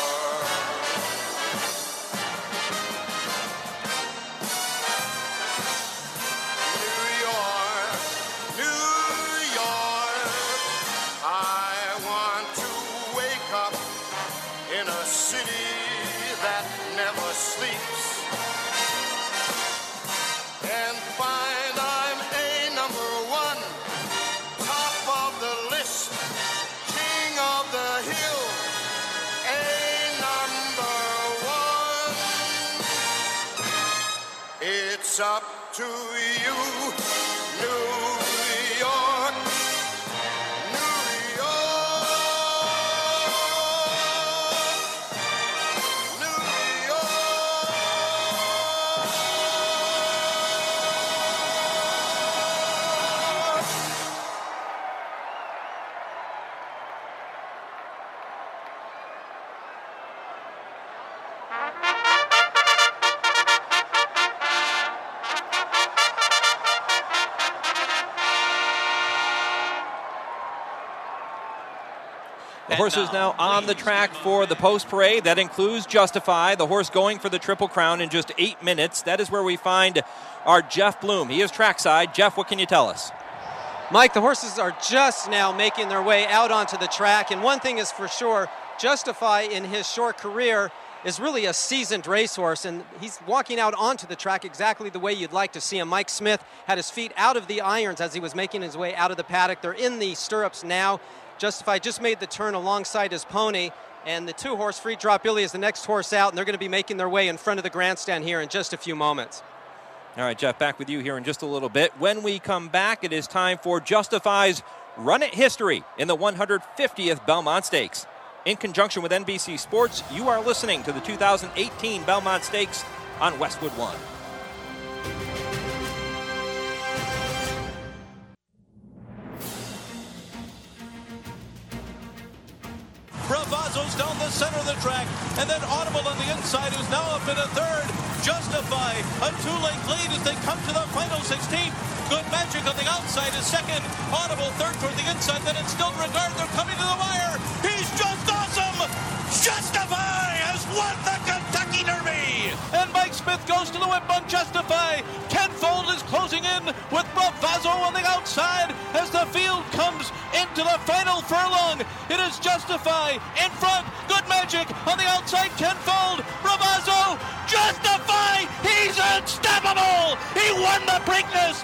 S7: New York, New York. I want to wake up in a city that never sleeps and find I'm a number one, top of the list, king of the hill, a number one. It's up to you, New York.
S9: horses now on the track for the post parade. That includes Justify, the horse going for the Triple Crown in just eight minutes. That is where we find our Jeff Bloom. He is trackside. Jeff, what can you tell us?
S11: Mike, the horses are just now making their way out onto the track, and one thing is for sure, Justify in his short career is really a seasoned racehorse, and he's walking out onto the track exactly the way you'd like to see him. Mike Smith had his feet out of the irons as he was making his way out of the paddock. They're in the stirrups now. Justify just made the turn alongside his pony, and the two-horse Free Drop Billy is the next horse out, and they're going to be making their way in front of the grandstand here in just a few moments.
S9: All right, Jeff, back with you here in just a little bit. When we come back, it is time for Justify's Run It history in the one hundred fiftieth Belmont Stakes. In conjunction with N B C Sports, you are listening to the two thousand eighteen Belmont Stakes on Westwood One.
S1: Bravazzo's down the center of the track, and then Audible on the inside, who's now up in a third. Justify, a two-length lead as they come to the final sixteen. Good Magic on the outside is second. Audible third toward the inside, then in Still Regard, they're coming to the wire. He's just awesome! Justify has won the Kentucky Derby! And Mike Smith goes to the whip on Justify. Tenfold is closing in with Bravazzo on the outside as the field comes into the final furlong. It is Justify in front. Good Magic on the outside. Tenfold. Bravazzo. Justify. He's unstoppable. He won the Preakness.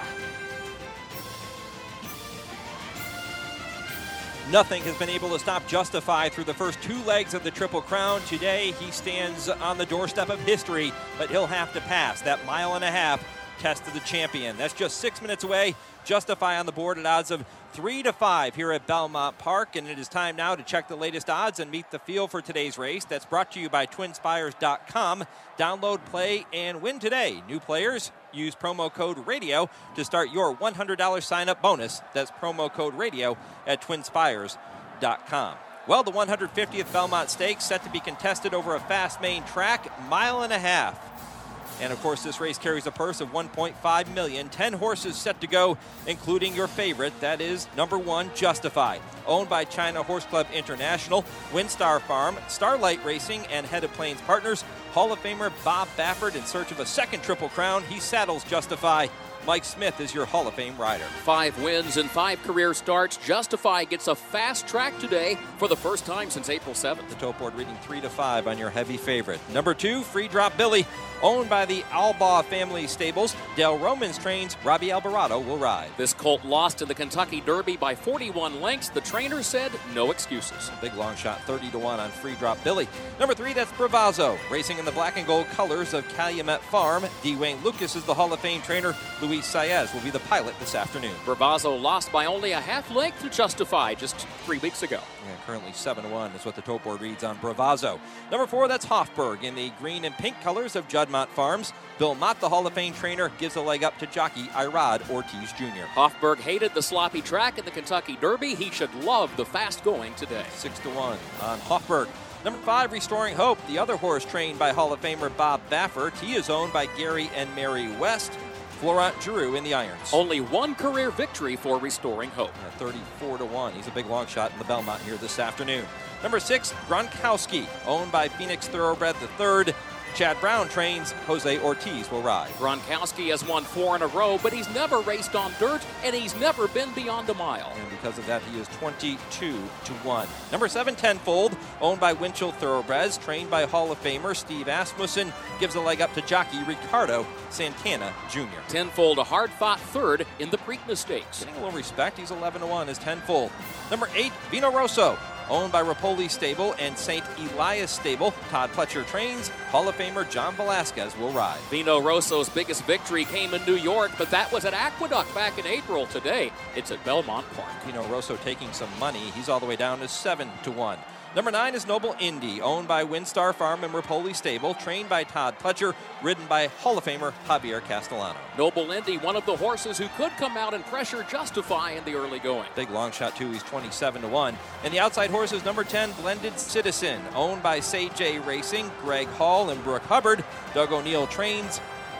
S9: Nothing has been able to stop Justify through the first two legs of the Triple Crown. Today, he stands on the doorstep of history, but he'll have to pass that mile and a half test of the champion. That's just six minutes away. Justify on the board at odds of three to five here at Belmont Park, and it is time now to check the latest odds and meet the field for today's race. That's brought to you by twin spires dot com. Download, play, and win today. New players, use promo code RADIO to start your one hundred dollars sign-up bonus. That's promo code RADIO at twin spires dot com. Well, the one hundred fiftieth Belmont Stakes set to be contested over a fast main track, mile and a half. And, of course, this race carries a purse of one point five million dollars. Ten horses set to go, including your favorite. That is number one, Justify. Owned by China Horse Club International, Windstar Farm, Starlight Racing, and Head of Plains Partners. Hall of Famer Bob Baffert in search of a second Triple Crown. He saddles Justify. Mike Smith is your Hall of Fame rider.
S10: Five wins and five career starts. Justify gets a fast track today for the first time since April seventh.
S9: The tote board reading three to five on your heavy favorite. Number two, Free Drop Billy, owned by the Albaugh family stables. Del Romans trains. Robbie Alvarado will ride.
S10: This colt lost in the Kentucky Derby by forty-one lengths. The trainer said no excuses.
S9: Big long shot, thirty to one on Free Drop Billy. Number three, that's Bravazzo, racing in the black and gold colors of Calumet Farm. D. Wayne Lucas is the Hall of Fame trainer. Luis Saez will be the pilot this afternoon.
S10: Bravazzo lost by only a half length to Justify just three weeks ago.
S9: Yeah, currently seven to one is what the tote board reads on Bravazzo. Number four, that's Hofburg in the green and pink colors of Juddmonte Farms. Bill Mott, the Hall of Fame trainer, gives a leg up to jockey Irad Ortiz Junior
S10: Hofburg hated the sloppy track in the Kentucky Derby. He should love the fast going today.
S9: Six to one on Hofburg. Number five, Restoring Hope, the other horse trained by Hall of Famer Bob Baffert. He is owned by Gary and Mary West. Florent Giroux in the irons.
S10: Only one career victory for Restoring Hope.
S9: Yeah, thirty-four to one. He's a big long shot in the Belmont here this afternoon. Number six, Gronkowski, owned by Phoenix Thoroughbred the third. Chad Brown trains. Jose Ortiz will ride.
S10: Gronkowski has won four in a row, but he's never raced on dirt, and he's never been beyond a mile.
S9: And because of that, he is twenty-two to one. Number seven, Tenfold, owned by Winchell Thoroughbreds, trained by Hall of Famer Steve Asmussen, gives a leg up to jockey Ricardo Santana Junior
S10: Tenfold, a hard-fought third in the Preakness Stakes.
S9: Getting a little respect. He's eleven to one as Tenfold. Number eight, Vino Rosso, owned by Rapoli Stable and Saint Elias Stable. Todd Pletcher trains. Hall of Famer John Velasquez will ride.
S10: Vino Rosso's biggest victory came in New York, but that was at Aqueduct back in April. Today, it's at Belmont Park.
S9: Vino Rosso taking some money. He's all the way down to seven to one. Number nine is Noble Indy, owned by Windstar Farm and Rapoli Stable, trained by Todd Pletcher, ridden by Hall of Famer Javier Castellano.
S10: Noble Indy, one of the horses who could come out and pressure Justify in the early going.
S9: Big long shot, too. He's twenty-seven to one. And the outside horse is number ten, Blended Citizen, owned by Say J Racing, Greg Hall and Brooke Hubbard. Doug O'Neill trains.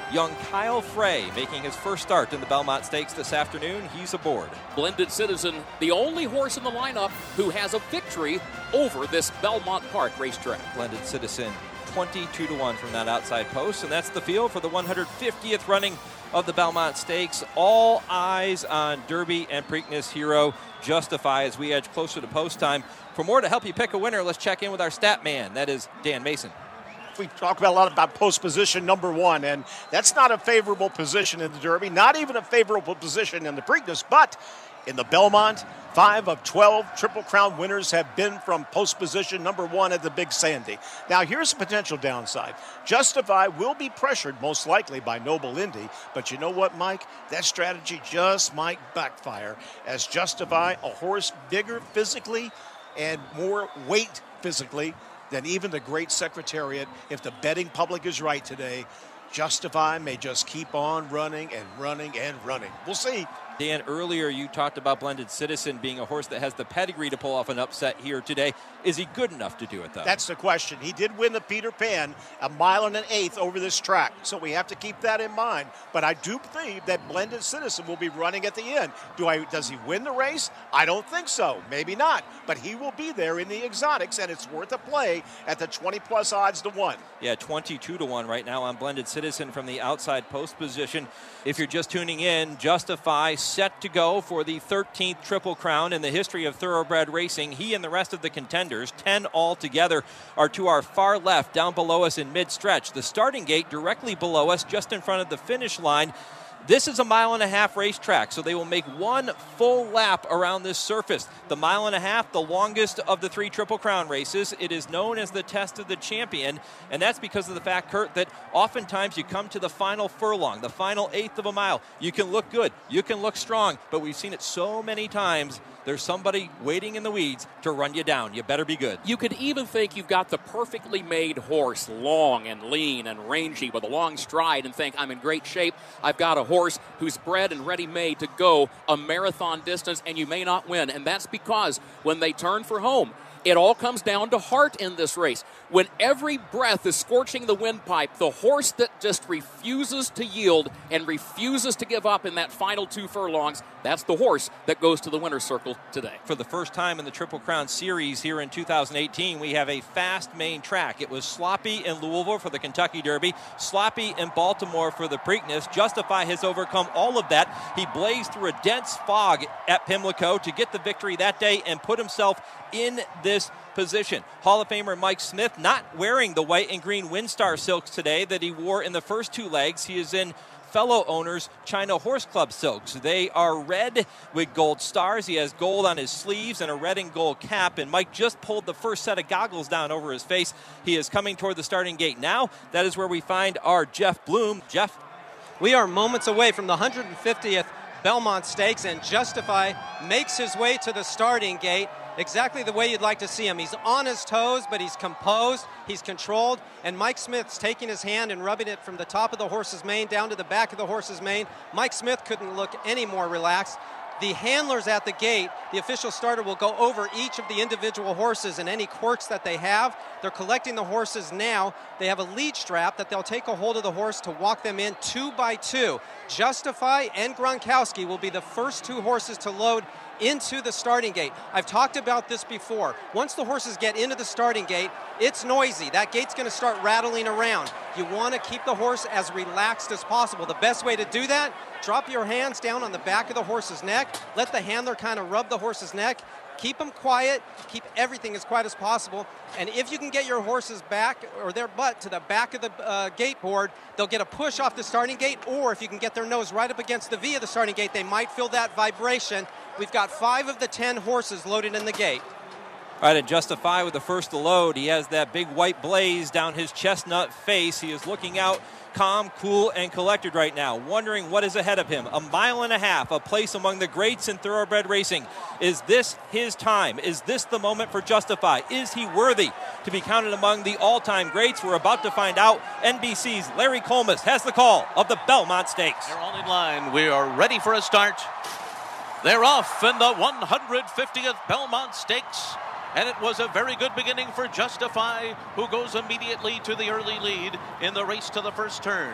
S9: young Kyle Frey making his first start in the Belmont Stakes this afternoon. He's aboard.
S10: Blended Citizen, the only horse in the lineup who has a victory over this Belmont Park racetrack.
S9: Blended Citizen, twenty-two to one from that outside post, and that's the field for the one hundred fiftieth running of the Belmont Stakes. All eyes on Derby and Preakness hero Justify as we edge closer to post time. For more to help you pick a winner, let's check in with our stat man. That is Dan Mason.
S8: We talk about a lot about post position number one, and that's not a favorable position in the Derby, not even a favorable position in the Preakness, but in the Belmont, five of twelve Triple Crown winners have been from post position number one at the Big Sandy. Now, here's a potential downside. Justify will be pressured most likely by Noble Indy, but you know what, Mike? That strategy just might backfire, as Justify, a horse bigger physically and more weight physically than even the great Secretariat. If the betting public is right today, Justify may just keep on running and running and running. We'll see.
S9: Dan, earlier you talked about Blended Citizen being a horse that has the pedigree to pull off an upset here today. Is he good enough to do it, though?
S8: That's the question. He did win the Peter Pan a mile and an eighth over this track, so we have to keep that in mind. But I do believe that Blended Citizen will be running at the end. Do I? Does he win the race? I don't think so. Maybe not. But he will be there in the exotics, and it's worth a play at the twenty-plus odds to one.
S9: Yeah, twenty-two to one right now on Blended Citizen from the outside post position. If you're just tuning in, Justify set to go for the thirteenth Triple Crown in the history of thoroughbred racing. He and the rest of the contenders, ten altogether, are to our far left, down below us in mid-stretch. The starting gate directly below us, just in front of the finish line. This is a mile and a half racetrack, so they will make one full lap around this surface. The mile and a half, the longest of the three Triple Crown races. It is known as the Test of the Champion, and that's because of the fact, Kurt, that oftentimes you come to the final furlong, the final eighth of a mile. You can look good, you can look strong, but we've seen it so many times. There's somebody waiting in the weeds to run you down. You better be good.
S10: You could even think you've got the perfectly made horse, long and lean and rangy with a long stride, and think, I'm in great shape. I've got a horse who's bred and ready-made to go a marathon distance, and you may not win. And that's because when they turn for home, it all comes down to heart in this race. When every breath is scorching the windpipe, the horse that just refuses to yield and refuses to give up in that final two furlongs, that's the horse that goes to the winner's circle today.
S9: For the first time in the Triple Crown Series here in two thousand eighteen, we have a fast main track. It was sloppy in Louisville for the Kentucky Derby, sloppy in Baltimore for the Preakness. Justify has overcome all of that. He blazed through a dense fog at Pimlico to get the victory that day and put himself in this position. Hall of Famer Mike Smith not wearing the white and green Windstar silks today that he wore in the first two legs. He is in fellow owners China Horse Club silks. They are red with gold stars. He has gold on his sleeves and a red and gold cap, and Mike just pulled the first set of goggles down over his face. He is coming toward the starting gate now. That is where we find our Jeff Bloom. Jeff?
S11: We are moments away from the one hundred fiftieth Belmont Stakes, and Justify makes his way to the starting gate exactly the way you'd like to see him. He's on his toes, but he's composed, he's controlled, and Mike Smith's taking his hand and rubbing it from the top of the horse's mane down to the back of the horse's mane. Mike Smith couldn't look any more relaxed. The handlers at the gate, the official starter, will go over each of the individual horses and any quirks that they have. They're collecting the horses now. They have a lead strap that they'll take a hold of the horse to walk them in two by two. Justify and Gronkowski will be the first two horses to load into the starting gate. I've talked about this before. Once the horses get into the starting gate, it's noisy. That gate's going to start rattling around. You want to keep the horse as relaxed as possible. The best way to do that, drop your hands down on the back of the horse's neck, let the handler kind of rub the horse's neck, keep them quiet, keep everything as quiet as possible, and if you can get your horse's back or their butt to the back of the uh, gate board, they'll get a push off the starting gate, or if you can get their nose right up against the V of the starting gate, they might feel that vibration. We've got five of the ten horses loaded in the gate.
S9: All right, and Justify with the first to load. He has that big white blaze down his chestnut face. He is looking out calm, cool, and collected right now, wondering what is ahead of him. A mile and a half, a place among the greats in thoroughbred racing. Is this his time? Is this the moment for Justify? Is he worthy to be counted among the all-time greats? We're about to find out. N B C's Larry Colmus has the call of the Belmont Stakes.
S1: They're all in line. We are ready for a start. They're off in the one hundred fiftieth Belmont Stakes. And it was a very good beginning for Justify, who goes immediately to the early lead in the race to the first turn.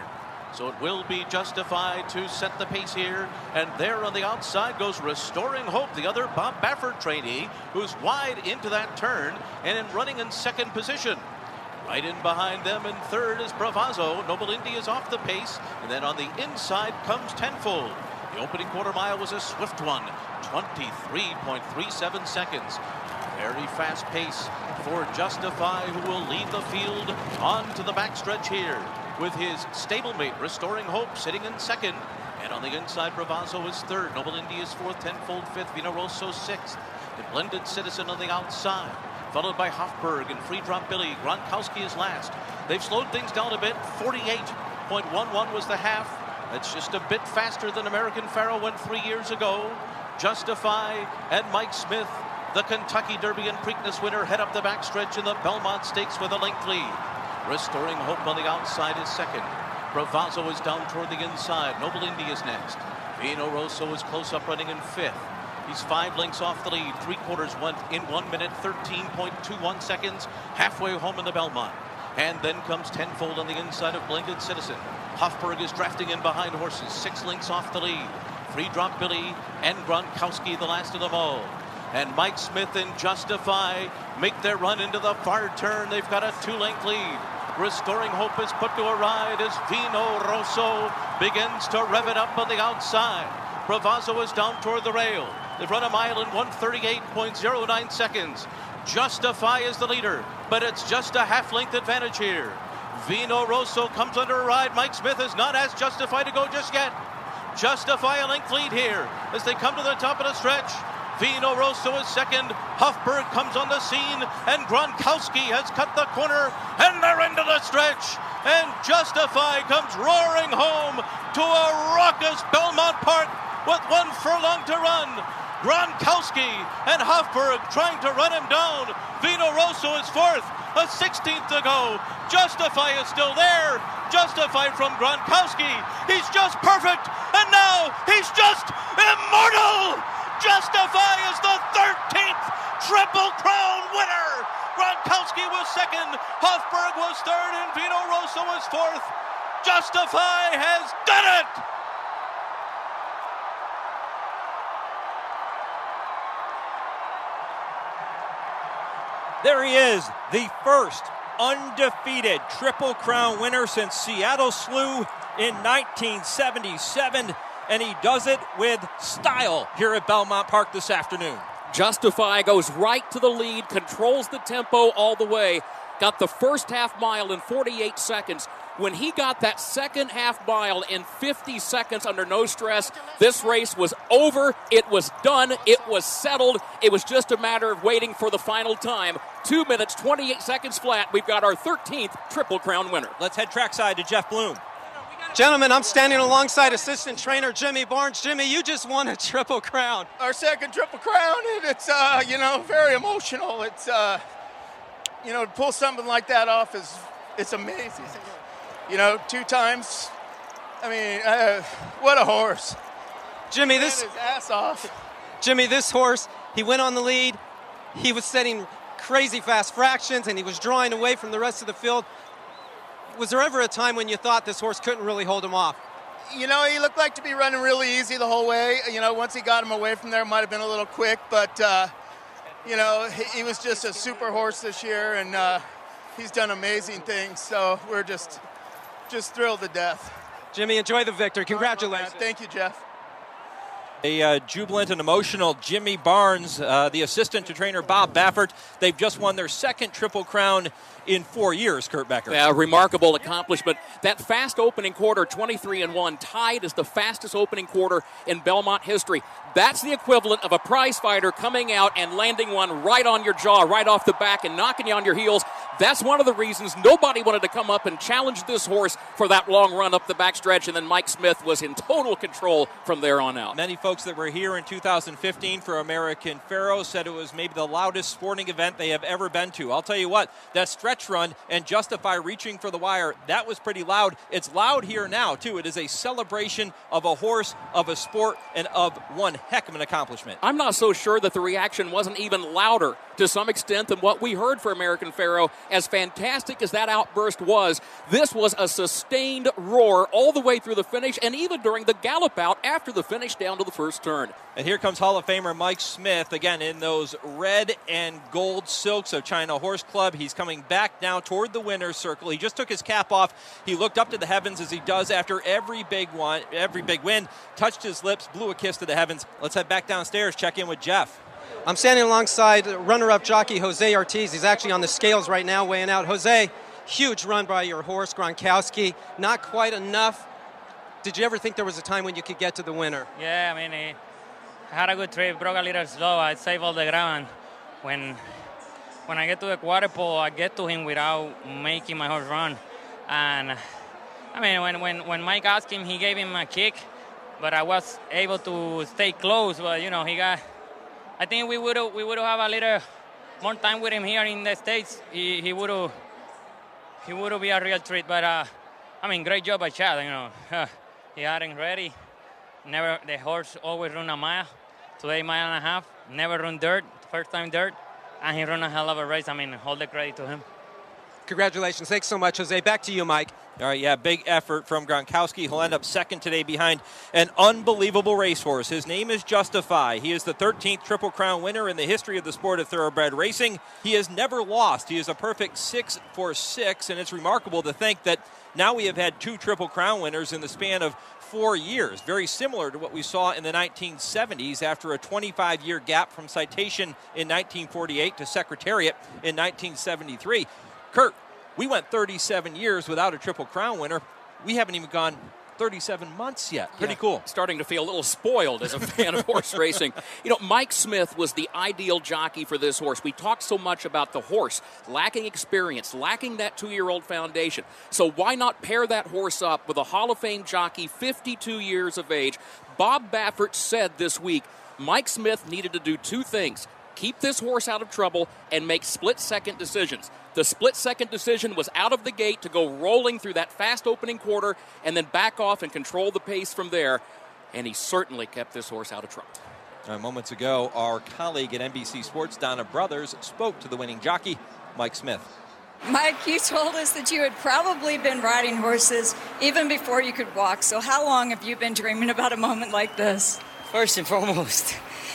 S1: So it will be Justified to set the pace here. And there on the outside goes Restoring Hope, the other Bob Baffert trainee, who's wide into that turn and in running in second position. Right in behind them in third is Bravazzo. Noble Indy is off the pace. And then on the inside comes Tenfold. The opening quarter mile was a swift one, twenty-three point three seven seconds. Very fast pace for Justify, who will lead the field onto the backstretch here with his stablemate Restoring Hope sitting in second. And on the inside, Bravazzo is third. Noble Indy is fourth, Tenfold fifth, Vino Rosso sixth. The Blended Citizen on the outside, followed by Hofberg and Free Drop Billy. Gronkowski is last. They've slowed things down a bit. forty-eight point one one was the half. That's just a bit faster than American Pharoah went three years ago. Justify and Mike Smith, the Kentucky Derby and Preakness winner, head up the backstretch in the Belmont Stakes with a length lead. Restoring Hope on the outside is second. Bravazzo is down toward the inside. Noble Indy is next. Vino Rosso is close up running in fifth. He's five lengths off the lead. Three quarters went in one minute, thirteen point two one seconds. Halfway home in the Belmont. And then comes Tenfold on the inside of Blended Citizen. Hofberg is drafting in behind horses. Six lengths off the lead. Free Drop Billy and Gronkowski, the last of them all. And Mike Smith and Justify make their run into the far turn. They've got a two-length lead. Restoring Hope is put to a ride as Vino Rosso begins to rev it up on the outside. Bravazzo is down toward the rail. They've run a mile in one thirty-eight point oh nine seconds. Justify is the leader, but it's just a half-length advantage here. Vino Rosso comes under a ride. Mike Smith is not asked Justify to go just yet. Justify a length lead here as they come to the top of the stretch. Vino Rosso is second. Hofberg comes on the scene, and Gronkowski has cut the corner, and they're into the stretch. And Justify comes roaring home to a raucous Belmont Park with one furlong to run. Gronkowski and Hofberg trying to run him down. Vino Rosso is fourth, a sixteenth to go. Justify is still there. Justify from Gronkowski. He's just perfect, and now he's just immortal. Justify is the thirteenth Triple Crown winner. Gronkowski was second, Hofberg was third, and Vino Rosso was fourth. Justify has done it!
S9: There he is, the first undefeated Triple Crown winner since Seattle Slew in nineteen seventy-seven. And he does it with style here at Belmont Park this afternoon.
S10: Justify goes right to the lead, controls the tempo all the way, got the first half mile in forty-eight seconds. When he got that second half mile in fifty seconds under no stress, this race was over, it was done, it was settled. It was just a matter of waiting for the final time. Two minutes, twenty-eight seconds flat. We've got our thirteenth Triple Crown winner.
S9: Let's head trackside to Jeff Bloom.
S11: Gentlemen, I'm standing alongside assistant trainer Jimmy Barnes. Jimmy, you just won a Triple Crown.
S2: Our second Triple Crown, and it's, uh, you know, very emotional. It's, uh, you know, to pull something like that off is, it's amazing. You know, two times, I mean, uh, what a horse.
S11: Jimmy, this...
S2: his ass off.
S11: Jimmy, this horse, he went on the lead. He was setting crazy fast fractions, and he was drawing away from the rest of the field. Was there ever a time when you thought this horse couldn't really hold him off?
S2: You know, he looked like to be running really easy the whole way. You know, once he got him away from there, it might have been a little quick, but, uh, you know, he, he was just a super horse this year, and uh, he's done amazing things, so we're just, just thrilled to death.
S11: Jimmy, enjoy the victory. Congratulations.
S2: Thank you, Jeff.
S9: A uh, jubilant and emotional Jimmy Barnes, uh, the assistant to trainer Bob Baffert. They've just won their second Triple Crown in four years, Kurt Becker.
S10: Yeah, remarkable accomplishment. That fast opening quarter, twenty-three and one, tied as the fastest opening quarter in Belmont history. That's the equivalent of a prize fighter coming out and landing one right on your jaw, right off the back, and knocking you on your heels. That's one of the reasons nobody wanted to come up and challenge this horse for that long run up the backstretch, and then Mike Smith was in total control from there on out.
S9: Many folks that were here in two thousand fifteen for American Pharoah said it was maybe the loudest sporting event they have ever been to. I'll tell you what, that stretch run and Justify reaching for the wire, that was pretty loud. It's loud here now, too. It is a celebration of a horse, of a sport, and of one heck of an accomplishment.
S10: I'm not so sure that the reaction wasn't even louder to some extent than what we heard for American Pharoah as fantastic as that outburst was, this was a sustained roar all the way through the finish and even during the gallop out after the finish down to the first turn.
S9: And here comes Hall of Famer Mike Smith, again in those red and gold silks of China Horse Club. He's coming back now toward the winner's circle. He just took his cap off. He looked up to the heavens as he does after every big one, every big win, touched his lips, blew a kiss to the heavens. Let's head back downstairs, check in with Jeff.
S11: I'm standing alongside runner-up jockey Jose Ortiz. He's actually on the scales right now weighing out. Jose, huge run by your horse, Gronkowski. Not quite enough. Did you ever think there was a time when you could get to the winner?
S22: Yeah, I mean, eh, I had a good trip, broke a little slow. I saved all the ground. When when I get to the quarter pole, I get to him without making my horse run. And, I mean, when, when, when Mike asked him, he gave him a kick, but I was able to stay close. But, you know, he got... I think we would we would have a little more time with him here in the States. He he would he would be a real treat. But uh, I mean, great job by Chad. You know, he had him ready. Never the horse always run a mile. Today mile and a half. Never run dirt. First time dirt, and he run a hell of a race. I mean, all the credit to him.
S11: Congratulations. Thanks so much, Jose. Back to you, Mike.
S9: All right, yeah, big effort from Gronkowski. He'll end up second today behind an unbelievable racehorse. His name is Justify. He is the thirteenth Triple Crown winner in the history of the sport of thoroughbred racing. He has never lost. He is a perfect six for six, and it's remarkable to think that now we have had two Triple Crown winners in the span of four years, very similar to what we saw in the nineteen seventies after a twenty-five year gap from Citation in nineteen forty-eight to Secretariat in nineteen seventy-three. Kurt, we went thirty-seven years without a Triple Crown winner. We haven't even gone thirty-seven months yet. Pretty
S10: yeah,
S9: cool.
S10: Starting to feel a little spoiled as a fan of horse racing. You know, Mike Smith was the ideal jockey for this horse. We talked so much about the horse lacking experience, lacking that two-year-old foundation. So why not pair that horse up with a Hall of Fame jockey, fifty-two years of age? Bob Baffert said this week Mike Smith needed to do two things: keep this horse out of trouble and make split-second decisions. The split-second decision was out of the gate to go rolling through that fast opening quarter and then back off and control the pace from there. And he certainly kept this horse out of trouble.
S9: Uh, moments ago, our colleague at N B C Sports, Donna Brothers, spoke to the winning jockey, Mike Smith.
S12: Mike, you told us that you had probably been riding horses even before you could walk. So how long have you been dreaming about a moment like this?
S13: First and foremost,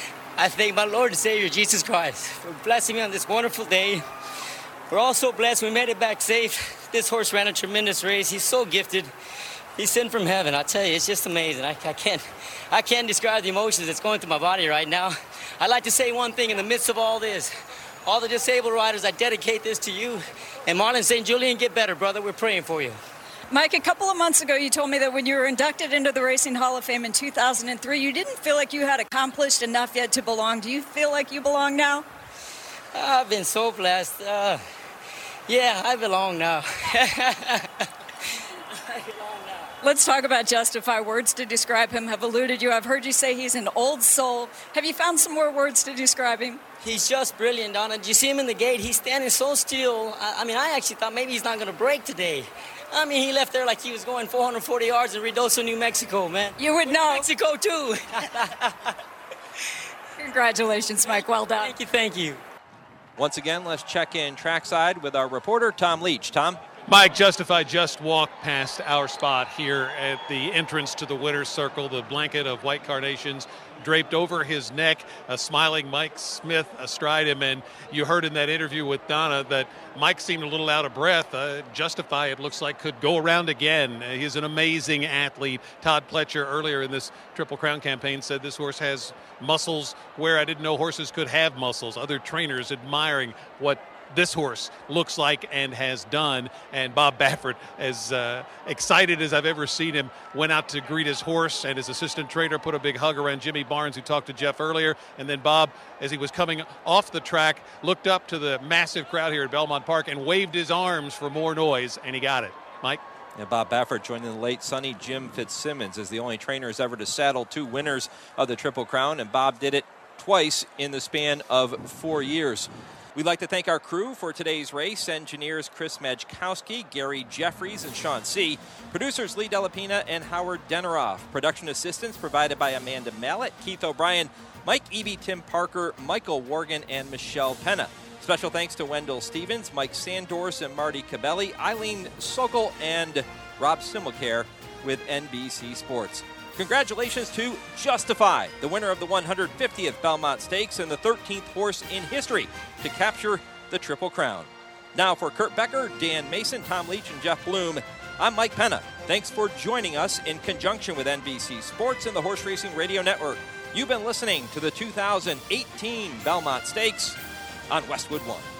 S13: I thank my Lord and Savior, Jesus Christ, for blessing me on this wonderful day. We're all so blessed we made it back safe. This horse ran a tremendous race. He's so gifted. He's sent from heaven. I tell you, it's just amazing. I, I can't I can't describe the emotions that's going through my body right now. I'd like to say one thing in the midst of all this. All the disabled riders, I dedicate this to you. And Marlon Saint Julian, get better, brother. We're praying for you.
S12: Mike, a couple of months ago, you told me that when you were inducted into the Racing Hall of Fame in two thousand three, you didn't feel like you had accomplished enough yet to belong. Do you feel like you belong now?
S13: I've been so blessed. Uh, yeah, I belong now.
S12: Let's talk about Justify. Words to describe him have eluded you. I've heard you say he's an old soul. Have you found some more words to describe him?
S13: He's just brilliant, Donna. Did you see him in the gate? He's standing so still. I, I mean, I actually thought maybe he's not going to break today. I mean, he left there like he was going four hundred forty yards in Ruidoso, New Mexico, man.
S12: You would know.
S13: Mexico, too.
S12: Congratulations, Mike. Well done.
S13: Thank you, thank you.
S9: Once again, let's check in trackside with our reporter, Tom Leach. Tom?
S3: Mike Justify just walked past our spot here at the entrance to the winner's circle, the blanket of white carnations draped over his neck, a smiling Mike Smith astride him. And you heard in that interview with Donna that Mike seemed a little out of breath. Uh, Justify, it looks like, could go around again. Uh, he's an amazing athlete. Todd Pletcher earlier in this Triple Crown campaign said this horse has muscles where I didn't know horses could have muscles. Other trainers admiring what this horse looks like and has done. And Bob Baffert, as uh, excited as I've ever seen him, went out to greet his horse, and his assistant trainer put a big hug around Jimmy Barnes, who talked to Jeff earlier. And then Bob, as he was coming off the track, looked up to the massive crowd here at Belmont Park and waved his arms for more noise, and he got it. Mike?
S9: Yeah, Bob Baffert joining the late Sonny Jim Fitzsimmons as the only trainers ever to saddle two winners of the Triple Crown, and Bob did it twice in the span of four years. We'd like to thank our crew for today's race: engineers Chris Majkowski, Gary Jeffries, and Sean C. Producers Lee Delapina and Howard Deneroff. Production assistance provided by Amanda Mallet, Keith O'Brien, Mike Eby, Tim Parker, Michael Worgan, and Michelle Penna. Special thanks to Wendell Stevens, Mike Sandors, and Marty Cabelli, Eileen Sokol, and Rob Simmelcare with N B C Sports. Congratulations to Justify, the winner of the one hundred fiftieth Belmont Stakes and the thirteenth horse in history to capture the Triple Crown. Now for Kurt Becker, Dan Mason, Tom Leach, and Jeff Bloom, I'm Mike Penna. Thanks for joining us in conjunction with N B C Sports and the Horse Racing Radio Network. You've been listening to the two thousand eighteen Belmont Stakes on Westwood One.